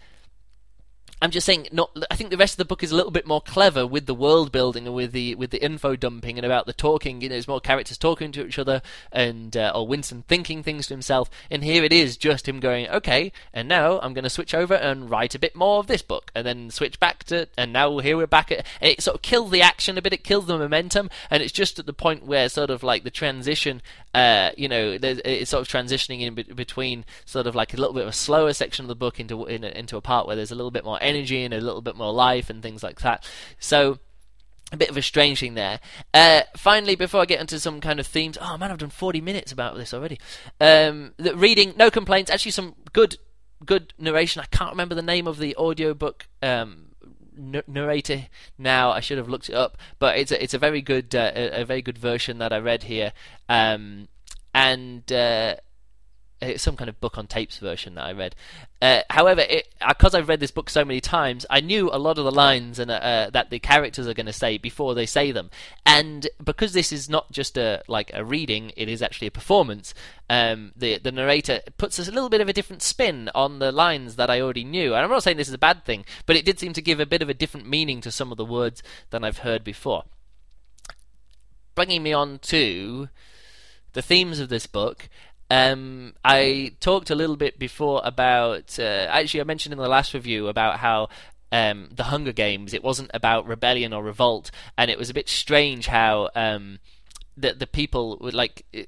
I'm just saying, not. I think the rest of the book is a little bit more clever with the world building and with the with the info dumping and about the talking. You know, there's more characters talking to each other, and uh, or Winston thinking things to himself. And here it is, just him going, okay, and now I'm going to switch over and write a bit more of this book, and then switch back to, and now here we're back at. It sort of kills the action a bit, it kills the momentum, and it's just at the point where sort of like the transition. Uh, you know, it's sort of transitioning in be- between sort of like a little bit of a slower section of the book into in a, into a part where there's a little bit more energy and a little bit more life and things like that. So a bit of a strange thing there. Uh, finally, before I get into some kind of themes, oh man, I've done forty minutes about this already. Um, the reading, no complaints. Actually, some good good narration. I can't remember the name of the audiobook um, n- narrator now. I should have looked it up, but it's a, it's a very good uh, a, a very good version that I read here, um, and. Uh, It's some kind of book on tapes version that I read. Uh, however, because I've read this book so many times, I knew a lot of the lines and uh, that the characters are going to say before they say them. And because this is not just a like a reading, it is actually a performance. Um, the the narrator puts a little bit of a different spin on the lines that I already knew. And I'm not saying this is a bad thing, but it did seem to give a bit of a different meaning to some of the words than I've heard before. Bringing me on to the themes of this book. Um, I talked a little bit before about, uh, actually I mentioned in the last review about how um, the Hunger Games, it wasn't about rebellion or revolt, and it was a bit strange how um, the, the people would like... It,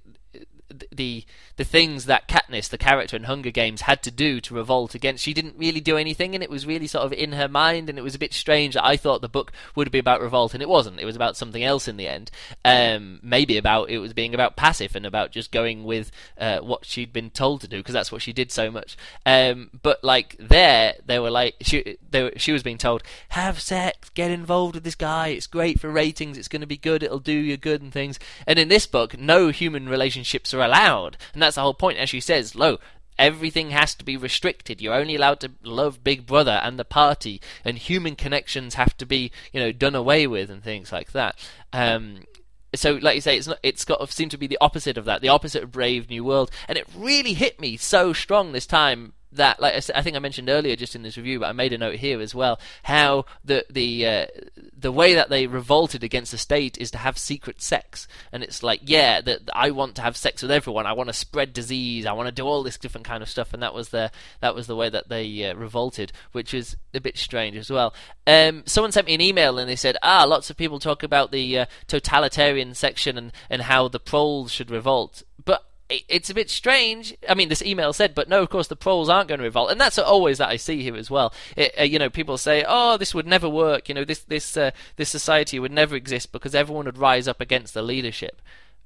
the the things that Katniss, the character in Hunger Games, had to do to revolt against. She didn't really do anything, and it was really sort of in her mind, and it was a bit strange that I thought the book would be about revolt, and it wasn't. It was about something else in the end. Um, maybe about it was being about passive and about just going with uh, what she'd been told to do, because that's what she did so much. Um, but like there, they were like she they were, she was being told, have sex, get involved with this guy. It's great for ratings. It's going to be good. It'll do you good and things. And in this book, no human relationships are allowed, and that's the whole point. As she says, lo, everything has to be restricted. You're only allowed to love Big Brother and the party, and human connections have to be, you know, done away with and things like that. Um, so, like you say, it's not. It's got to seem to be the opposite of that, the opposite of Brave New World, and it really hit me so strong this time. That, like I, said, I think I mentioned earlier, just in this review, but I made a note here as well, how the the uh, the way that they revolted against the state is to have secret sex, and it's like, yeah, that I want to have sex with everyone, I want to spread disease, I want to do all this different kind of stuff, and that was the that was the way that they uh, revolted, which is a bit strange as well. Um, someone sent me an email and they said, ah, lots of people talk about the uh, totalitarian section and and how the proles should revolt, but it's a bit strange. I mean, this email said, but no, of course, the proles aren't going to revolt, and that's always that I see here as well. It, uh, you know, people say, "Oh, this would never work. You know, this this uh, this society would never exist because everyone would rise up against the leadership."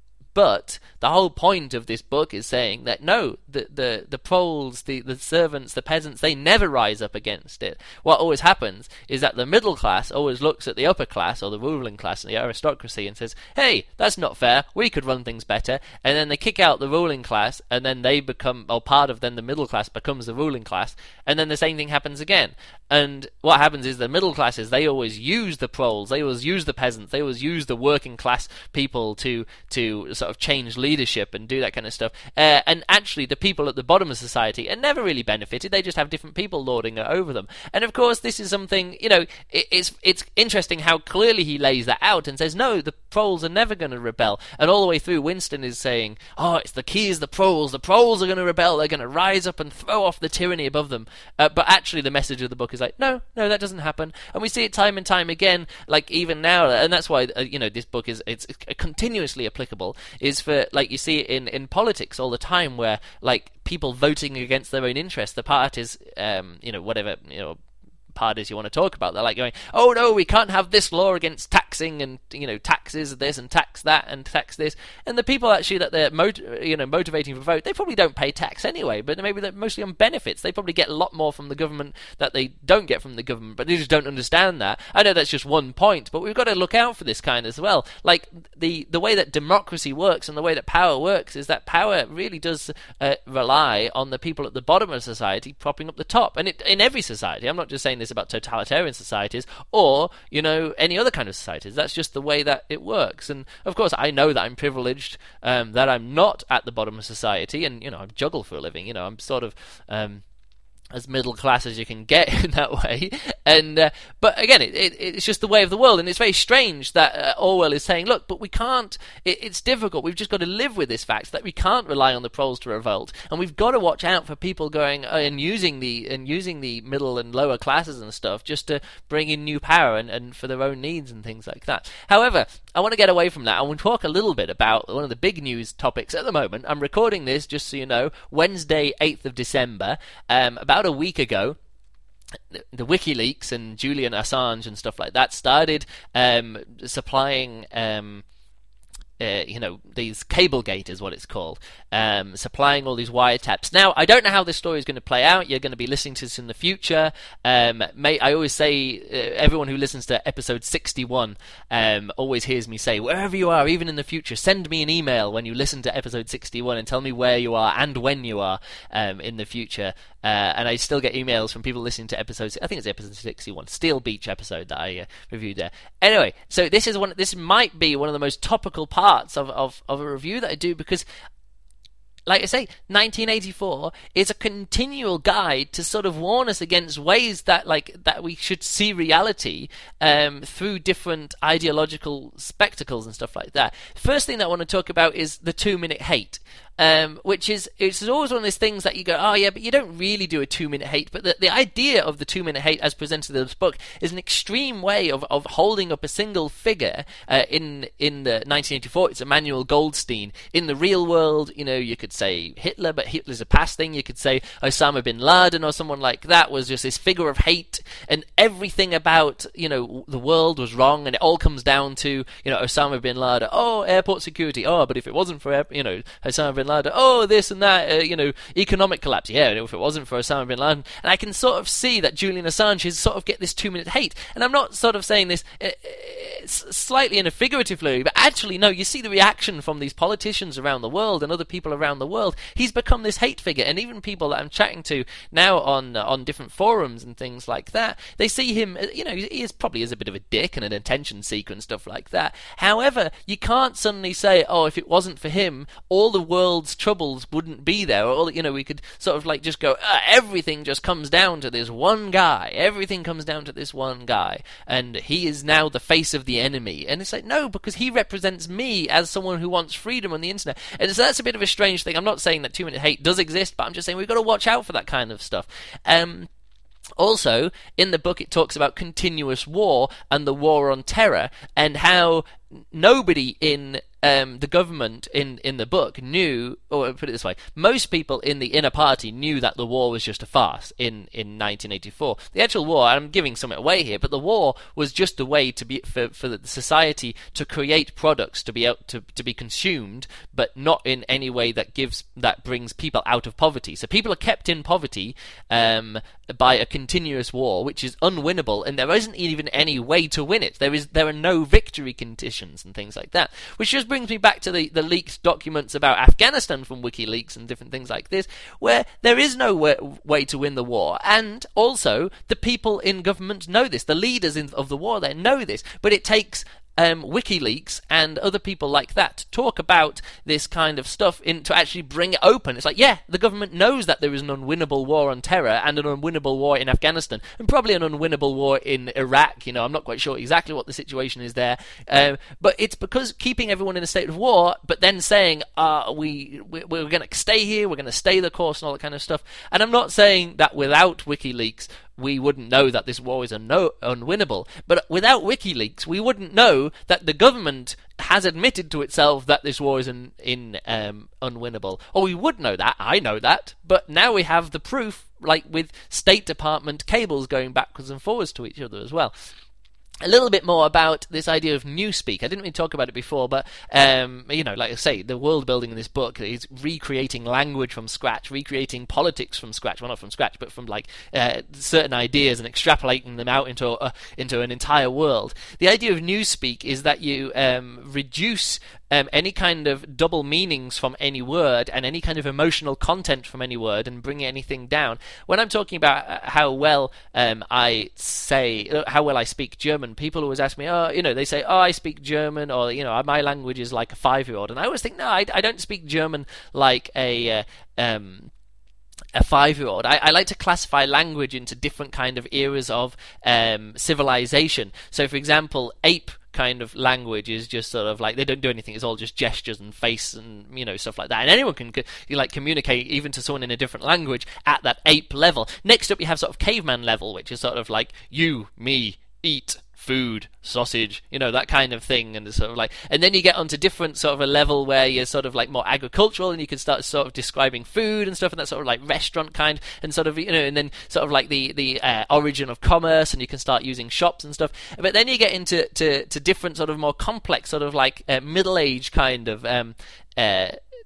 But the whole point of this book is saying that no, the the, the proles, the, the servants, the peasants, they never rise up against it. What always happens is that the middle class always looks at the upper class or the ruling class and the aristocracy and says, hey, that's not fair, we could run things better. And then they kick out the ruling class, and then they become, or part of then the middle class becomes the ruling class, and then the same thing happens again. And what happens is the middle classes, they always use the proles, they always use the peasants, they always use the working class people to to sort of change leadership and do that kind of stuff. Uh, and actually, the people at the bottom of society are never really benefited. They just have different people lording it over them. And of course, this is something, you know, it, it's it's interesting how clearly he lays that out and says, no, the proles are never going to rebel. And all the way through, Winston is saying, oh, it's the key is the proles. The proles are going to rebel. They're going to rise up and throw off the tyranny above them. Uh, but actually, the message of the book is like, no, no, that doesn't happen. And we see it time and time again, like even now. And that's why, uh, you know, this book is it's continuously applicable, is for, like, you see it in, in politics all the time, where, like, people voting against their own interests, the parties, um, you know, whatever, you know, parties you want to talk about, they're like going, oh no, we can't have this law against taxing and, you know, taxes this and tax that and tax this. And the people actually that they're mot- you know motivating for vote, they probably don't pay tax anyway, but maybe they're mostly on benefits. They probably get a lot more from the government that they don't get from the government, but they just don't understand that. I know that's just one point, but we've got to look out for this kind as well. Like, the the way that democracy works and the way that power works is that power really does uh, rely on the people at the bottom of society propping up the top. And it, in every society, I'm not just saying this about totalitarian societies or, you know, any other kind of societies. That's just the way that it works. And of course, I know that I'm privileged, um, that I'm not at the bottom of society, and, you know, I juggle for a living. You know, I'm sort of um, as middle class as you can get in that way. And uh, but again, it, it, it's just the way of the world, and it's very strange that uh, Orwell is saying, look, but we can't, it, it's difficult, we've just got to live with this fact that we can't rely on the proles to revolt, and we've got to watch out for people going uh, and using the and using the middle and lower classes and stuff just to bring in new power and, and for their own needs and things like that. However, I want to get away from that. I want to talk a little bit about one of the big news topics at the moment. I'm recording this, just so you know, Wednesday, eighth of December, um, about a week ago. The WikiLeaks and Julian Assange and stuff like that started um, supplying, um, uh, you know, these Cablegate is what it's called, um, supplying all these wiretaps. Now, I don't know how this story is going to play out. You're going to be listening to this in the future. Um, may, I always say, uh, everyone who listens to episode sixty-one um, always hears me say, wherever you are, even in the future, send me an email when you listen to episode sixty-one and tell me where you are and when you are um, in the future. Uh, and I still get emails from people listening to episodes. I think it's episode sixty-one, Steel Beach episode that I uh, reviewed there. Anyway, so this is one. This might be one of the most topical parts of, of, of a review that I do, because, like I say, nineteen eighty-four is a continual guide to sort of warn us against ways that, like, that we should see reality um, through different ideological spectacles and stuff like that. First thing that I want to talk about is the two-minute hate. Um, which is, it's always one of those things that you go, oh yeah, but you don't really do a two-minute hate. But the, the idea of the two-minute hate as presented in this book is an extreme way of, of holding up a single figure. Uh, in in the nineteen eighty-four, it's Emmanuel Goldstein. In the real world, you know, you could say Hitler, but Hitler's a past thing. You could say Osama bin Laden or someone like that was just this figure of hate, and everything about, you know, the world was wrong, and it all comes down to, you know, Osama bin Laden. Oh, airport security. Oh, but if it wasn't for, you know, Osama bin Laden, oh, this and that, uh, you know, economic collapse. Yeah, if it wasn't for Osama bin Laden. And I can sort of see that Julian Assange is sort of get this two-minute hate. And I'm not sort of saying this uh, uh, slightly in a figurative way, but actually, no, you see the reaction from these politicians around the world and other people around the world. He's become this hate figure. And even people that I'm chatting to now on uh, on different forums and things like that, they see him, uh, you know, he is probably is a bit of a dick and an attention seeker and stuff like that. However, you can't suddenly say, oh, if it wasn't for him, all the world troubles wouldn't be there, or, you know, we could sort of like just go, uh, everything just comes down to this one guy, everything comes down to this one guy, and he is now the face of the enemy. And it's like, no, because he represents me as someone who wants freedom on the internet. And so that's a bit of a strange thing. I'm not saying that two-minute hate does exist, but I'm just saying we've got to watch out for that kind of stuff. Um Also, in the book, it talks about continuous war and the war on terror, and how nobody in um, the government in, in the book knew, or put it this way, most people in the inner party knew that the war was just a farce in, in nineteen eighty-four. The actual war, I'm giving something away here, but the war was just a way to be for, for the society to create products to be out, to, to be consumed, but not in any way that gives that brings people out of poverty. So people are kept in poverty um, by a continuous war, which is unwinnable, and there isn't even any way to win it. There is there are no victory conditions and things like that, which just brings me back to the, the leaked documents about Afghanistan from WikiLeaks and different things like this, where there is no way, way to win the war, and also the people in government know this. The leaders in, of the war there know this, but it takes Um, WikiLeaks and other people like that to talk about this kind of stuff in to actually bring it open. It's like, yeah, the government knows that there is an unwinnable war on terror and an unwinnable war in Afghanistan and probably an unwinnable war in Iraq. You know, I'm not quite sure exactly what the situation is there, um, but it's because keeping everyone in a state of war, but then saying, uh, we, we we're going to stay here, we're going to stay the course and all that kind of stuff. And I'm not saying that without WikiLeaks we wouldn't know that this war is un- unwinnable. But without WikiLeaks, we wouldn't know that the government has admitted to itself that this war is in, in um, unwinnable. Or we would know that. I know that. But now we have the proof, like with State Department cables going backwards and forwards to each other as well. A little bit more about this idea of newspeak. I didn't really talk about it before, but, um, you know, like I say, the world building in this book is recreating language from scratch, recreating politics from scratch. Well, not from scratch, but from, like, uh, certain ideas and extrapolating them out into a, into an entire world. The idea of newspeak is that you um, reduce Um, any kind of double meanings from any word and any kind of emotional content from any word and bring anything down. When I'm talking about how well um, I say, how well I speak German, people always ask me, oh, you know, they say, oh, I speak German, or, you know, my language is like a five-year-old. And I always think, no, I, I don't speak German like a... Uh, um, a five-year-old. I, I like to classify language into different kind of eras of um, civilization. So, for example, ape kind of language is just sort of like, they don't do anything, it's all just gestures and face and, you know, stuff like that. And anyone can, you like, communicate even to someone in a different language at that ape level. Next up, you have sort of caveman level, which is sort of like you, me, eat, food, sausage, you know, that kind of thing, and sort of like, and then you get onto different sort of a level where you're sort of like more agricultural, and you can start sort of describing food and stuff, and that sort of like restaurant kind, and sort of, you know, and then sort of like the the uh, origin of commerce, and you can start using shops and stuff. But then you get into to, to different sort of more complex sort of like uh, middle age kind of um uh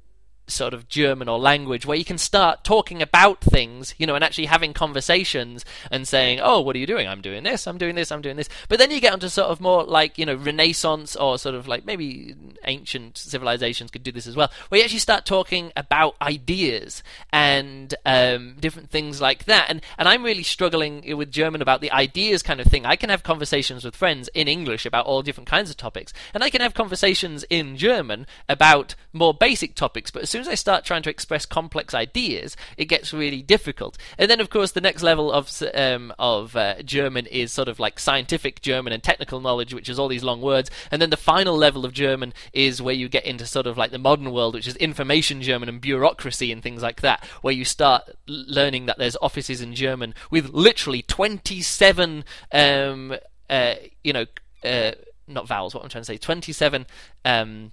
sort of German or language, where you can start talking about things, you know, and actually having conversations and saying, oh, what are you doing? I'm doing this, I'm doing this, I'm doing this. But then you get onto sort of more like, you know, Renaissance, or sort of like maybe ancient civilizations could do this as well, where you actually start talking about ideas and um, different things like that. And, and I'm really struggling with German about the ideas kind of thing. I can have conversations with friends in English about all different kinds of topics, and I can have conversations in German about more basic topics, but as soon as I start trying to express complex ideas, it gets really difficult. And then, of course, the next level of um, of uh, German is sort of like scientific German and technical knowledge, which is all these long words. And then the final level of German is where you get into sort of like the modern world, which is information German and bureaucracy and things like that, where you start learning that there's offices in German with literally twenty-seven, um, uh, you know, uh, not vowels, what I'm trying to say, twenty-seven um,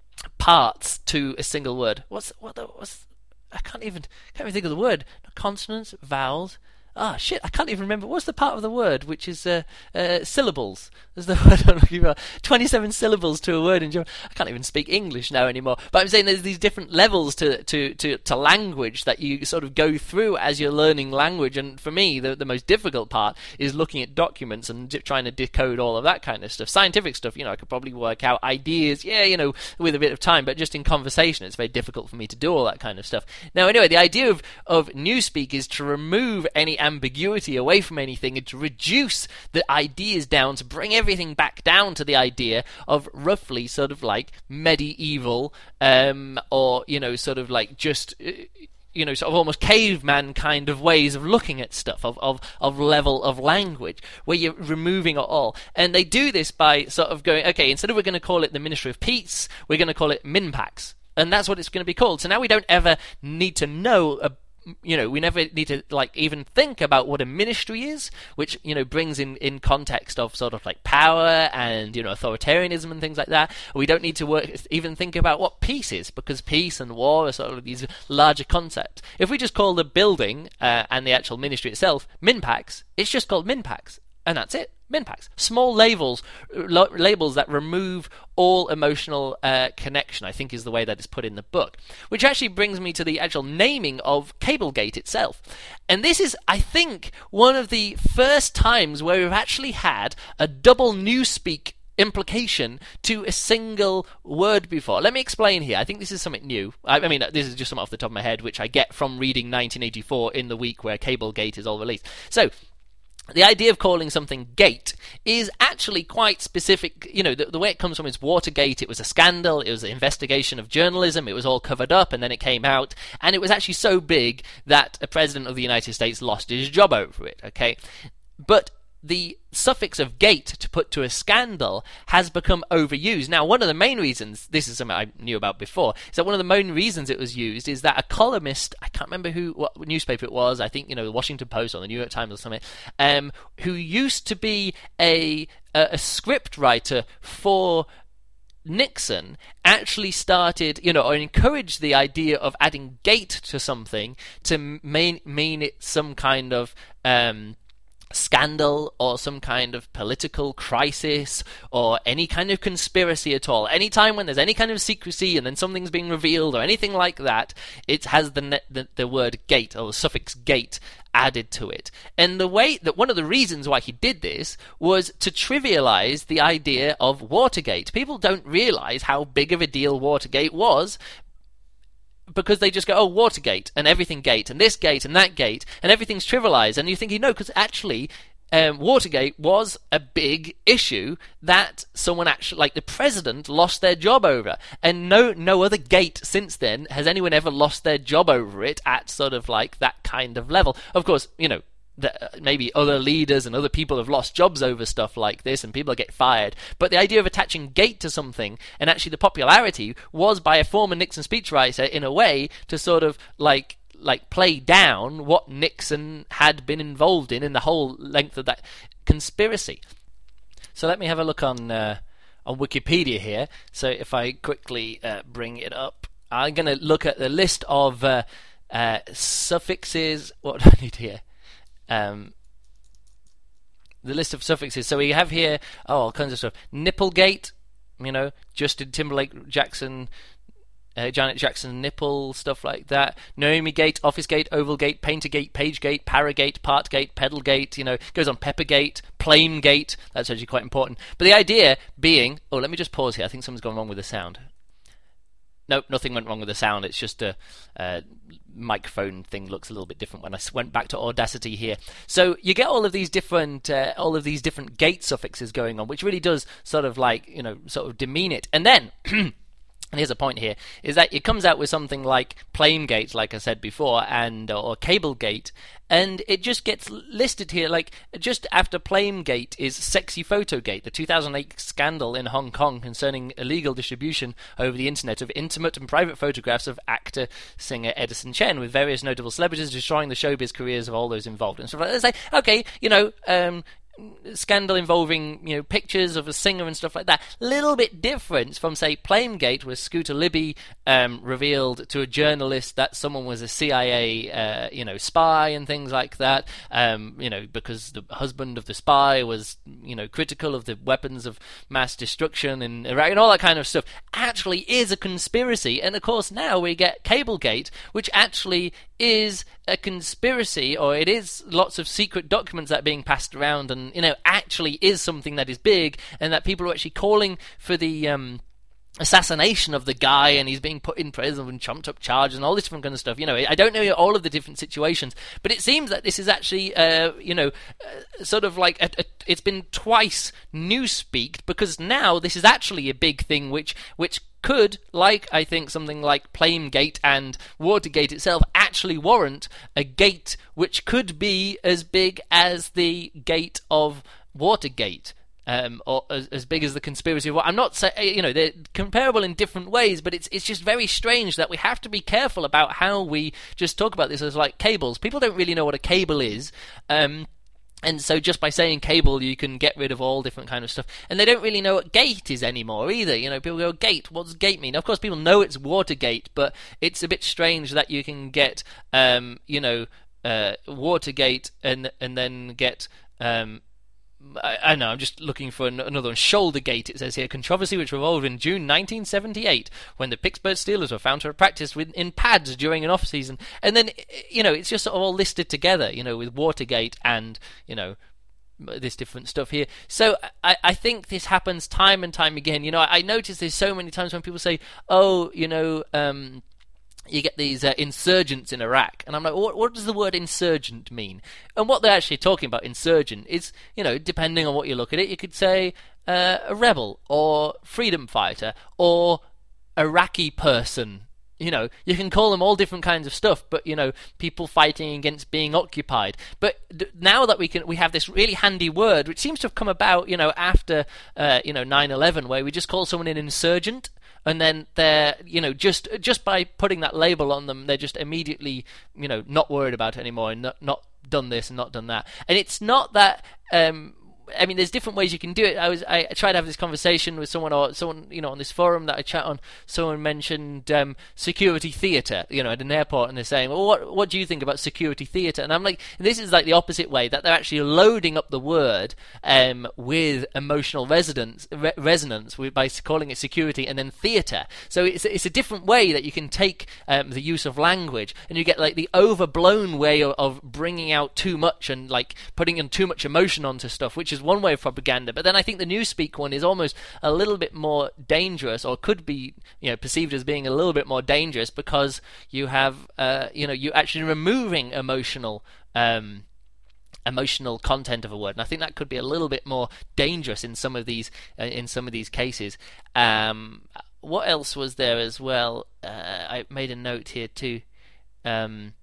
parts to a single word. What's what? The, what's I can't even can't even think of the word. Consonants, vowels. Ah, shit! I can't even remember. What's the part of the word which is uh, uh, syllables? There's the word I'm looking for. Twenty-seven syllables to a word in German. I can't even speak English now anymore. But I'm saying there's these different levels to to, to, to language that you sort of go through as you're learning language. And for me, the the most difficult part is looking at documents and di- trying to decode all of that kind of stuff. Scientific stuff, you know, I could probably work out ideas. Yeah, you know, with a bit of time. But just in conversation, it's very difficult for me to do all that kind of stuff. Now, anyway, the idea of of Newspeak is to remove any ambiguity away from anything and to reduce the ideas down, to bring everything back down to the idea of roughly sort of like medieval um, or, you know, sort of like just... Uh, you know, sort of almost caveman kind of ways of looking at stuff, of, of, of level of language, where you're removing it all. And they do this by sort of going, okay, instead of we're going to call it the Ministry of Peace, we're going to call it Minpax. And that's what it's going to be called. So now we don't ever need to know a you know, we never need to like even think about what a ministry is, which, you know, brings in in context of sort of like power and, you know, authoritarianism and things like that. We don't need to work even think about what peace is, because peace and war are sort of these larger concepts. If we just call the building uh, and the actual ministry itself Minpax, it's just called Minpax, and that's it. Minpax. Small labels, lo- labels that remove all emotional uh, connection, I think is the way that it's put in the book. Which actually brings me to the actual naming of Cablegate itself. And this is, I think, one of the first times where we've actually had a double newspeak implication to a single word before. Let me explain here. I think this is something new. I, I mean, this is just something off the top of my head, which I get from reading nineteen eighty-four in the week where Cablegate is all released. So, the idea of calling something gate is actually quite specific. You know, the, the way it comes from is Watergate. It was a scandal. It was an investigation of journalism. It was all covered up, and then it came out. And it was actually so big that a president of the United States lost his job over it, okay? But the suffix of gate to put to a scandal has become overused. Now, one of the main reasons, this is something I knew about before, is that one of the main reasons it was used is that a columnist, I can't remember who, what newspaper it was, I think, you know, the Washington Post or the New York Times or something, um, who used to be a, a, a script writer for Nixon, actually started, you know, or encouraged the idea of adding gate to something to mean, mean it some kind of um, scandal or some kind of political crisis or any kind of conspiracy at all. Anytime when there's any kind of secrecy and then something's being revealed or anything like that, it has the the, the word gate or the suffix gate added to it. And the way that one of the reasons why he did this was to trivialize the idea of Watergate. People don't realize how big of a deal Watergate was, because they just go, oh, Watergate, and everything gate, and this gate, and that gate, and everything's trivialized. And you think, you know, because actually, um, Watergate was a big issue that someone actually, like the president, lost their job over. And no no other gate since then has anyone ever lost their job over it at sort of like that kind of level. Of course, you know, that maybe other leaders and other people have lost jobs over stuff like this and people get fired, but the idea of attaching gate to something, and actually the popularity was by a former Nixon speechwriter in a way to sort of like like play down what Nixon had been involved in in the whole length of that conspiracy. So let me have a look on uh, on Wikipedia here. So if I quickly uh, bring it up, I'm going to look at the list of uh, uh, suffixes. What do I need here? Um, the list of suffixes. So we have here, oh, all kinds of stuff. Nipplegate, you know, Justin Timberlake, Jackson, uh, Janet Jackson nipple, stuff like that. Naomi Gate, Office Gate, Oval Gate, Painter Gate, Page Gate, Paragate, Part Gate, Pedal Gate, you know, goes on. Peppergate, Plane Gate, that's actually quite important. But the idea being, oh, let me just pause here. I think something's gone wrong with the sound. Nope, nothing went wrong with the sound. It's just a, a microphone thing looks a little bit different when I went back to Audacity here. So you get all of these different, uh, all of these different gate suffixes going on, which really does sort of like, you know, sort of demean it. And then, and here's a point here, is that it comes out with something like Planegate, like I said before, and or Cablegate, and it just gets listed here, like, just after Planegate is Sexy Photogate, the two thousand eight scandal in Hong Kong concerning illegal distribution over the internet of intimate and private photographs of actor-singer Edison Chen, with various notable celebrities destroying the showbiz careers of all those involved. And so it's like, okay, you know, um... scandal involving, you know, pictures of a singer and stuff like that. Little bit different from, say, Planegate, where Scooter Libby um, revealed to a journalist that someone was a C I A, uh, you know, spy and things like that. Um, you know, because the husband of the spy was, you know, critical of the weapons of mass destruction in Iraq and all that kind of stuff. Actually, is a conspiracy, and of course now we get Cablegate, which actually is a conspiracy, or it is lots of secret documents that are being passed around, and, you know, actually is something that is big, and that people are actually calling for the um, assassination of the guy, and he's being put in prison and trumped up charges and all this different kind of stuff. You know, I don't know all of the different situations, but it seems that this is actually, uh, you know, uh, sort of like a, a, it's been twice newspeaked, because now this is actually a big thing, which which. could, like I think something like Planegate and Watergate itself, actually warrant a gate which could be as big as the gate of Watergate. Um, or as, as big as the conspiracy of what I'm not saying, you know, they're comparable in different ways, but it's it's just very strange that we have to be careful about how we just talk about this as like cables. People don't really know what a cable is, um, and so just by saying cable, you can get rid of all different kind of stuff. And they don't really know what gate is anymore either. You know, people go, gate, what does gate mean? Of course, people know it's Watergate, but it's a bit strange that you can get, um, you know, uh, Watergate and and then get. Um, I, I know, I'm just looking for an, another one. Shouldergate, it says here. Controversy which revolved in June nineteen seventy-eight when the Pittsburgh Steelers were found to have practiced with, in pads during an off-season. And then, you know, it's just sort of all listed together, you know, with Watergate and, you know, this different stuff here. So I, I think this happens time and time again. You know, I, I notice this so many times when people say, oh, you know, um... you get these uh, insurgents in Iraq, and I'm like, what, what does the word insurgent mean? And what they're actually talking about, insurgent, is, you know, depending on what you look at it, you could say uh, a rebel, or freedom fighter, or Iraqi person. You know, you can call them all different kinds of stuff, but, you know, people fighting against being occupied. But d- now that we can, we have this really handy word, which seems to have come about, you know, after, uh, you know, nine eleven, where we just call someone an insurgent, and then they're, you know, just just by putting that label on them, they're just immediately, you know, not worried about it anymore, and not, not done this and not done that. And it's not that, um, I mean, there's different ways you can do it. I was I tried to have this conversation with someone, or someone, you know, on this forum that I chat on. Someone mentioned um, security theatre, you know, at an airport, and they're saying, well, what what do you think about security theatre? And I'm like, this is like the opposite way, that they're actually loading up the word um, with emotional resonance, re- resonance with, by calling it security and then theatre. So it's it's a different way that you can take um, the use of language, and you get like the overblown way of, of bringing out too much and like putting in too much emotion onto stuff, which is one way of propaganda. But then I think the Newspeak one is almost a little bit more dangerous, or could be, you know, perceived as being a little bit more dangerous, because you have, uh, you know, you're actually removing emotional, um, emotional content of a word, and I think that could be a little bit more dangerous in some of these, uh, in some of these cases. Um, what else was there as well? Uh, I made a note here too. Um,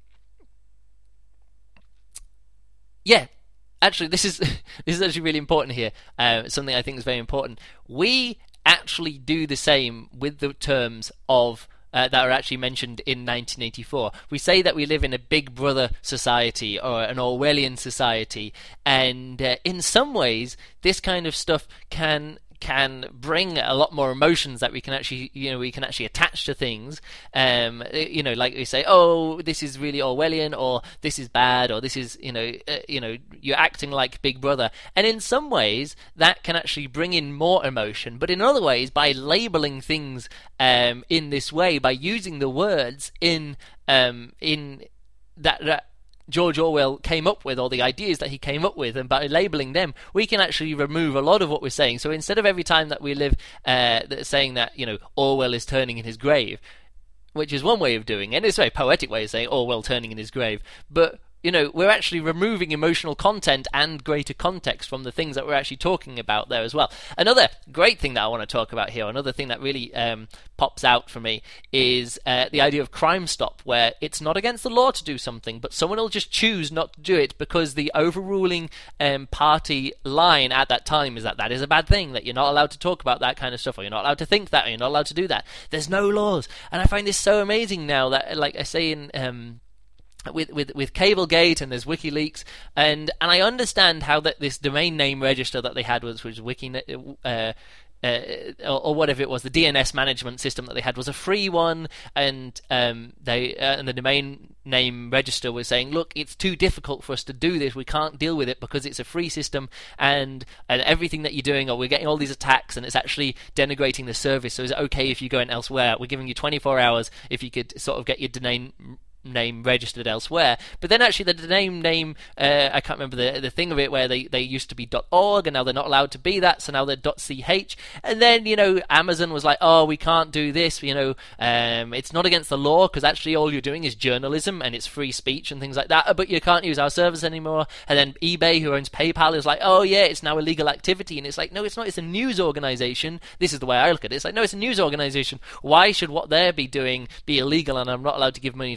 yeah. Actually, this is this is actually really important here. Uh, something I think is very important. We actually do the same with the terms of uh, that are actually mentioned in nineteen eighty-four. We say that we live in a Big Brother society or an Orwellian society, and uh, in some ways, this kind of stuff can. can bring a lot more emotions that we can actually, you know, we can actually attach to things. Um, you know, like we say, oh, this is really Orwellian, or this is bad, or this is, you know, uh, you know, you're acting like Big Brother. And in some ways, that can actually bring in more emotion. But in other ways, by labeling things um, in this way, by using the words in um, in that. that George Orwell came up with, or the ideas that he came up with, and by labeling them, we can actually remove a lot of what we're saying. So instead of every time that we live uh, saying that, you know, Orwell is turning in his grave, which is one way of doing it, and it's a very poetic way of saying Orwell turning in his grave, but you know, we're actually removing emotional content and greater context from the things that we're actually talking about there as well. Another great thing that I want to talk about here, another thing that really um, pops out for me, is uh, the idea of Crime Stop, where it's not against the law to do something, but someone will just choose not to do it because the overruling um, party line at that time is that that is a bad thing, that you're not allowed to talk about that kind of stuff, or you're not allowed to think that, or you're not allowed to do that. There's no laws. And I find this so amazing now that, like I say in... Um, With, with with Cablegate, and there's WikiLeaks, and and I understand how that this domain name register that they had was was Wiki uh, uh, or, or whatever it was, the D N S management system that they had was a free one, and um they uh, and the domain name register was saying, look, it's too difficult for us to do this, we can't deal with it because it's a free system, and and everything that you're doing, or we're getting all these attacks, and it's actually denigrating the service. So is it okay if you go in elsewhere? We're giving you twenty-four hours if you could sort of get your domain name registered elsewhere. But then actually the name name uh, I can't remember the the thing of it, where they, they used to be .org, and now they're not allowed to be that, so now they're .ch. And then, you know, Amazon was like, oh, we can't do this, you know, um, it's not against the law because actually all you're doing is journalism and it's free speech and things like that, but you can't use our service anymore. And then eBay, who owns PayPal, is like, oh yeah, it's now illegal activity. And it's like, no, it's not, it's a news organization. This is the way I look at it. It's like, no, it's a news organization. Why should what they're be doing be illegal and I'm not allowed to give money to them when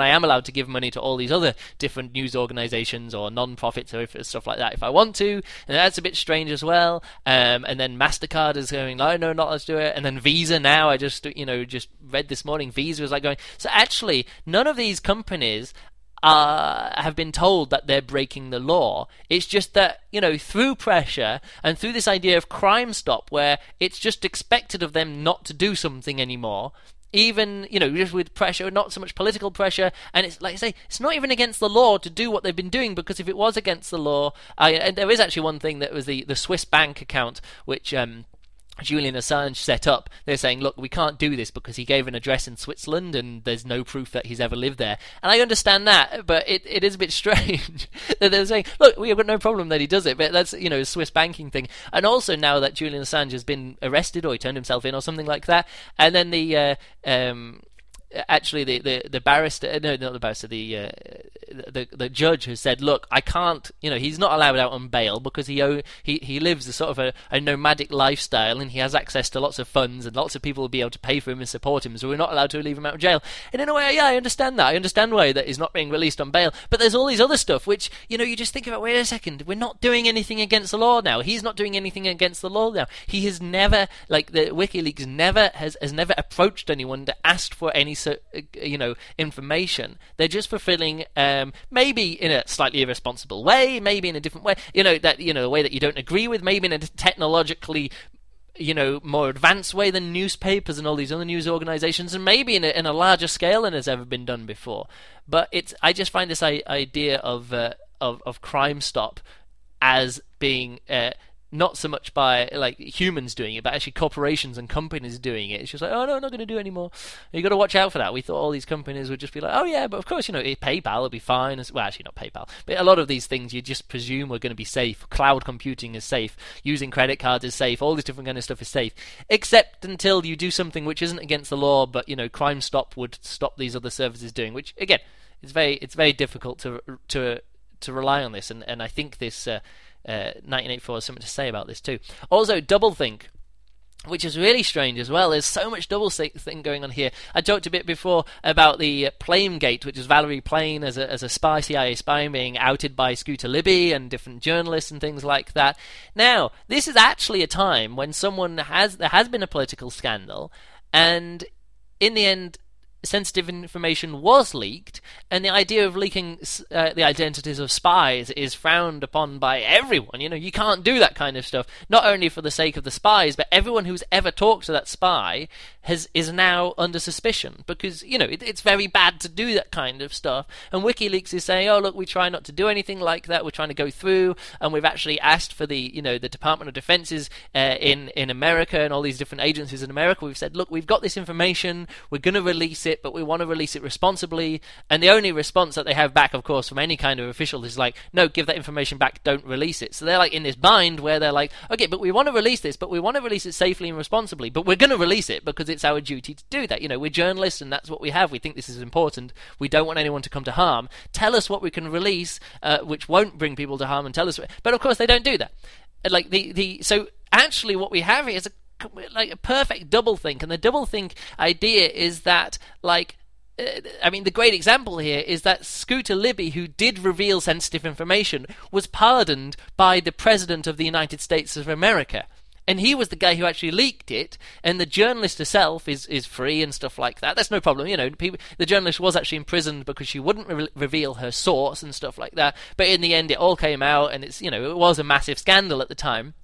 I am allowed to give money to all these other different news organizations or non-profits or if, stuff like that if I want to, and that's a bit strange as well. Um, and then MasterCard is going, no, no, not let's do it. And then Visa now, I just, you know, just read this morning, Visa was like going, so actually, none of these companies Uh, have been told that they're breaking the law. It's just that, you know, through pressure and through this idea of Crime Stop, where it's just expected of them not to do something anymore, even, you know, just with pressure, not so much political pressure, and it's like I say, it's not even against the law to do what they've been doing, because if it was against the law, I, and there is actually one thing that was the, the Swiss bank account, which um, Julian Assange set up. They're saying, look, we can't do this because he gave an address in Switzerland and there's no proof that he's ever lived there. And I understand that, but it, it is a bit strange that they're saying, look, we've got no problem that he does it, but that's, you know, a Swiss banking thing. And also now that Julian Assange has been arrested, or he turned himself in or something like that, and then the uh, um actually the, the, the barrister, no, not the barrister, the, uh, the the judge has said, look, I can't, you know, he's not allowed out on bail because he he he lives a sort of a, a nomadic lifestyle, and he has access to lots of funds, and lots of people will be able to pay for him and support him, so we're not allowed to leave him out of jail. And in a way, yeah, I understand that. I understand why that he's not being released on bail. But there's all these other stuff which, you know, you just think about, wait a second, we're not doing anything against the law now. He's not doing anything against the law now. He has never, like, the WikiLeaks never has, has never approached anyone to ask for any, you know, information. They're just fulfilling, um, maybe in a slightly irresponsible way, maybe in a different way, you know, that, you know, a way that you don't agree with, maybe in a technologically, you know, more advanced way than newspapers and all these other news organizations, and maybe in a, in a larger scale than has ever been done before. But it's, I just find this I- idea of, uh, of of Crime Stop as being uh, not so much by like humans doing it, but actually corporations and companies doing it. It's just like, oh no, I'm not going to do it anymore. You got to watch out for that. We thought all these companies would just be like, oh yeah, but of course, you know, PayPal will be fine. Well, actually not PayPal, but a lot of these things you just presume are going to be safe. Cloud computing is safe. Using credit cards is safe. All this different kind of stuff is safe, except until you do something which isn't against the law, but you know, Crime Stop would stop these other services doing. Which again, it's very it's very difficult to to to rely on this, and and I think this. Uh, Uh, nineteen eighty-four has something to say about this too. Also, doublethink, which is really strange as well. There's so much doublethink going on here. I talked a bit before about the uh, Plainegate, which is Valerie Plame as a as a spy, C I A spy, being outed by Scooter Libby and different journalists and things like that. Now, this is actually a time when someone has there has been a political scandal, and in the end, sensitive information was leaked, and the idea of leaking uh, the identities of spies is frowned upon by everyone. You know, you can't do that kind of stuff, not only for the sake of the spies, but everyone who's ever talked to that spy has is now under suspicion, because, you know, it, it's very bad to do that kind of stuff. And WikiLeaks is saying, oh, look, we try not to do anything like that. We're trying to go through, and we've actually asked for the, you know, the Department of Defense's uh, in, in America and all these different agencies in America. We've said, look, we've got this information, we're going to release it, but we want to release it responsibly. And the only response that they have back, of course, from any kind of official is like, no, give that information back, don't release it. So they're like in this bind where they're like, okay, but we want to release this, but we want to release it safely and responsibly, but we're going to release it because it's our duty to do that. You know, we're journalists and that's what we have. We think this is important. We don't want anyone to come to harm. Tell us what we can release, uh, which won't bring people to harm, and tell us. But of course, they don't do that. Like the the so actually, what we have here is a like a perfect doublethink, and the doublethink idea is that like. I mean, the great example here is that Scooter Libby, who did reveal sensitive information, was pardoned by the President of the United States of America. And he was the guy who actually leaked it, and the journalist herself is, is free and stuff like that. That's no problem, you know. People, the journalist was actually imprisoned because she wouldn't re- reveal her source and stuff like that. But in the end, it all came out, and it's, you know, it was a massive scandal at the time.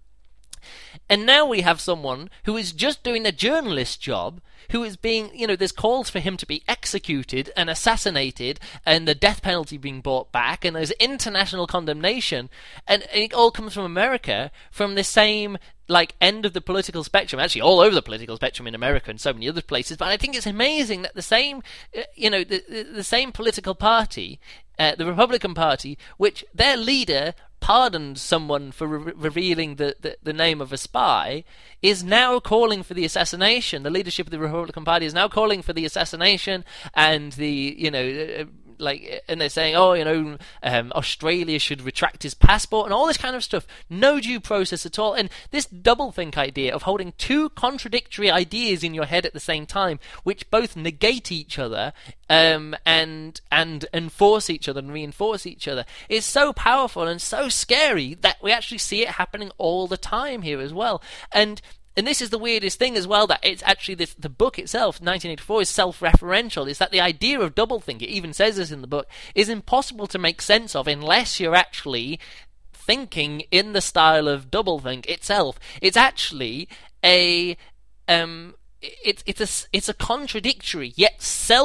And now we have someone who is just doing a journalist job, who is being, you know, there's calls for him to be executed and assassinated, and the death penalty being brought back, and there's international condemnation, and it all comes from America, from the same, like, end of the political spectrum, actually all over the political spectrum in America and so many other places. But I think it's amazing that the same, you know, the, the, the same political party, uh, the Republican Party, which their leader pardoned someone for re- revealing the, the, the name of a spy, is now calling for the assassination. The leadership of the Republican Party is now calling for the assassination and the, you know, uh, like, and they're saying, oh, you know, um, Australia should retract his passport and all this kind of stuff. No due process at all. And this doublethink idea of holding two contradictory ideas in your head at the same time, which both negate each other um, and and enforce each other and reinforce each other, is so powerful and so scary that we actually see it happening all the time here as well. And And this is the weirdest thing as well, that it's actually this, the book itself, nineteen eighty-four, is self-referential. Is that the idea of doublethink, it even says this in the book, is impossible to make sense of unless you're actually thinking in the style of doublethink itself. It's actually a um, it's it's a it's a contradictory yet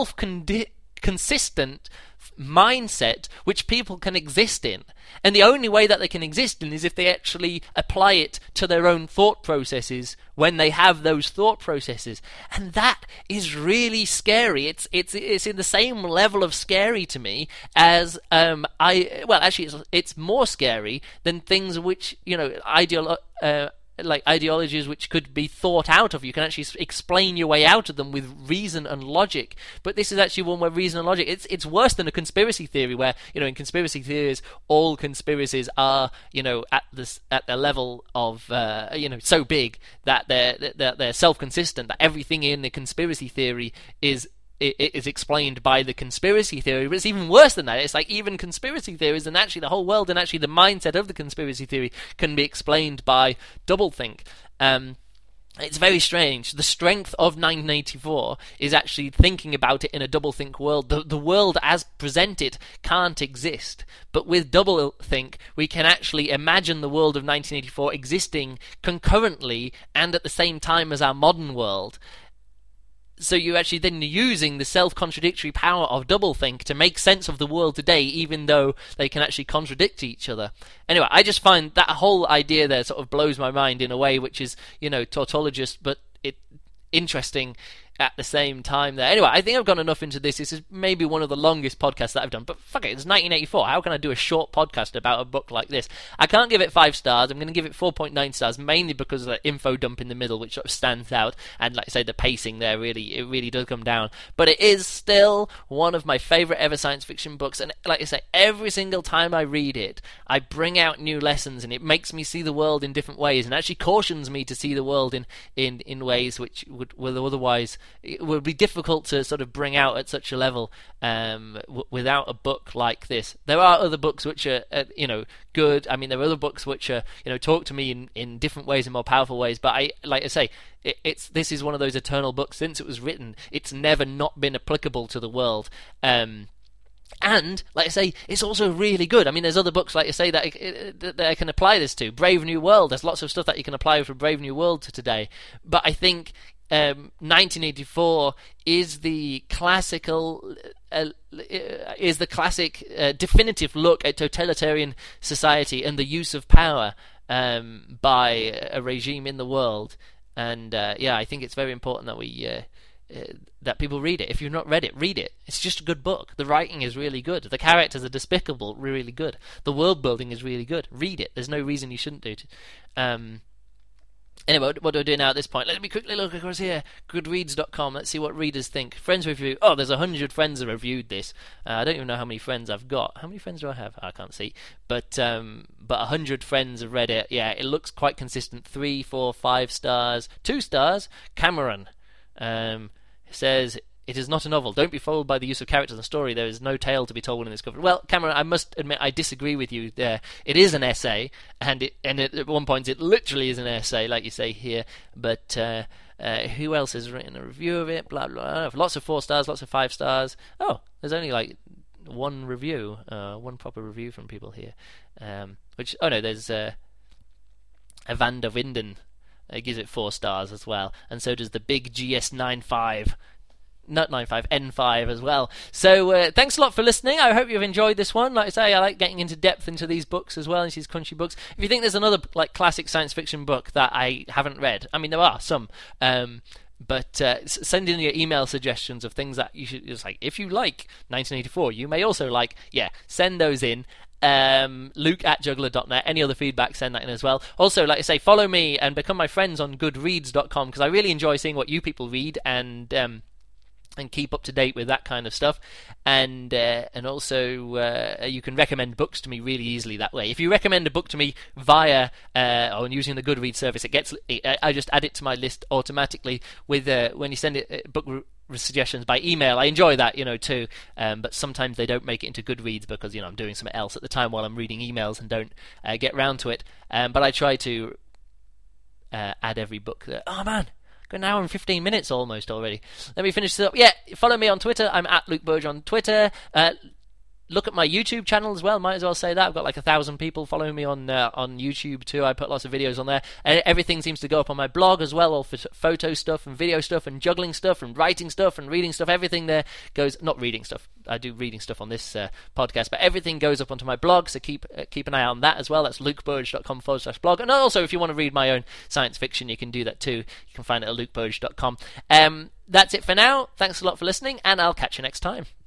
self-consistent mindset which people can exist in, and the only way that they can exist in is if they actually apply it to their own thought processes when they have those thought processes. And that is really scary. It's it's it's in the same level of scary to me as um I well actually it's, it's more scary than things which, you know, ideolo- uh, like ideologies which could be thought out of. You can actually explain your way out of them with reason and logic. But this is actually one where reason and logic, it's it's worse than a conspiracy theory, where, you know, in conspiracy theories all conspiracies are, you know, at this at the level of uh, you know, so big that they're that they're self-consistent, that everything in the conspiracy theory is it is explained by the conspiracy theory. But it's even worse than that. It's like even conspiracy theories and actually the whole world and actually the mindset of the conspiracy theory can be explained by doublethink. Um, it's very strange. The strength of nineteen eighty-four is actually thinking about it in a doublethink world. The, the world as presented can't exist. But with doublethink, we can actually imagine the world of nineteen eighty-four existing concurrently and at the same time as our modern world. So you're actually then using the self-contradictory power of doublethink to make sense of the world today, even though they can actually contradict each other. Anyway, I just find that whole idea there sort of blows my mind in a way which is, you know, tautologist, but it interesting at the same time there. Anyway, I think I've gone enough into this. This is maybe one of the longest podcasts that I've done, but fuck it, it's nineteen eighty-four. How can I do a short podcast about a book like this? I can't give it five stars. I'm going to give it four point nine stars, mainly because of the info dump in the middle, which sort of stands out, and like I say, the pacing there really, it really does come down. But it is still one of my favourite ever science fiction books, and like I say, every single time I read it, I bring out new lessons, and it makes me see the world in different ways, and actually cautions me to see the world in, in, in ways which would, would otherwise it would be difficult to sort of bring out at such a level um, w- without a book like this. There are other books which are, uh, you know, good. I mean, there are other books which are, you know, talk to me in, in different ways and more powerful ways. But I, like I say, it, it's this is one of those eternal books. Since it was written, it's never not been applicable to the world. Um, And, like I say, it's also really good. I mean, there's other books, like I say, that I, that I can apply this to. Brave New World, there's lots of stuff that you can apply for Brave New World to today. But I think um, nineteen eighty-four is the classical, uh, is the classic uh, definitive look at totalitarian society and the use of power um, by a regime in the world. And, uh, yeah, I think it's very important that we... Uh, Uh, that people read it. If you've not read it, read it. It's just a good book. The writing is really good. The characters are despicable, really good. The world building is really good. Read it. There's no reason you shouldn't do it. Um, anyway, what do I do now at this point? Let me quickly look across here. Goodreads dot com. Let's see what readers think. Friends review. Oh, there's a hundred friends that reviewed this. Uh, I don't even know how many friends I've got. How many friends do I have? I can't see. But um, but a hundred friends have read it. Yeah, it looks quite consistent. Three, four, five stars. Two stars. Cameron. Um, says, it is not a novel. Don't be fooled by the use of characters and story. There is no tale to be told in this cover. Well, Cameron, I must admit I disagree with you there. It is an essay, and it, and it, at one point it literally is an essay, like you say here. But uh, uh, who else has written a review of it? Blah, blah, blah. Lots of four stars, lots of five stars. Oh, there's only like one review, uh, one proper review from people here. Um, which, oh no, there's uh, Evander Winden. It gives it four stars as well, and so does the big G S ninety-five, not ninety-five, N five as well. So uh, thanks a lot for listening. I hope you've enjoyed this one. Like I say, I like getting into depth into these books as well, into these crunchy books. If you think there's another like classic science fiction book that I haven't read, I mean there are some, um, but uh, send in your email suggestions of things that you should. It's like if you like nineteen eighty-four, you may also like. Yeah, send those in. Um, Luke at juggler dot net. Any other feedback, send that in as well. Also, like I say, follow me and become my friends on goodreads dot com, because I really enjoy seeing what you people read, and um, and keep up to date with that kind of stuff. And uh, and also uh, you can recommend books to me really easily that way. If you recommend a book to me via uh, or using the Goodreads service, it gets I just add it to my list automatically with uh, when you send it uh, book re- suggestions by email. I enjoy that, you know, too. Um, but sometimes they don't make it into Goodreads because, you know, I'm doing something else at the time while I'm reading emails and don't uh, get round to it. Um, but I try to uh, add every book that, oh man, got an hour and fifteen minutes almost already. Let me finish this up. Yeah, follow me on Twitter. I'm at Luke Burge on Twitter. Uh, look at my YouTube channel as well. Might as well say that. I've got like a thousand people following me on uh, on YouTube too. I put lots of videos on there. Uh, everything seems to go up on my blog as well, all for photo stuff and video stuff and juggling stuff and writing stuff and reading stuff. Everything there goes, not reading stuff. I do reading stuff on this uh, podcast, but everything goes up onto my blog, so keep uh, keep an eye on that as well. That's lukeburge.com forward slash blog. And also, if you want to read my own science fiction, you can do that too. You can find it at lukeburge dot com. Um, that's it for now. Thanks a lot for listening, and I'll catch you next time.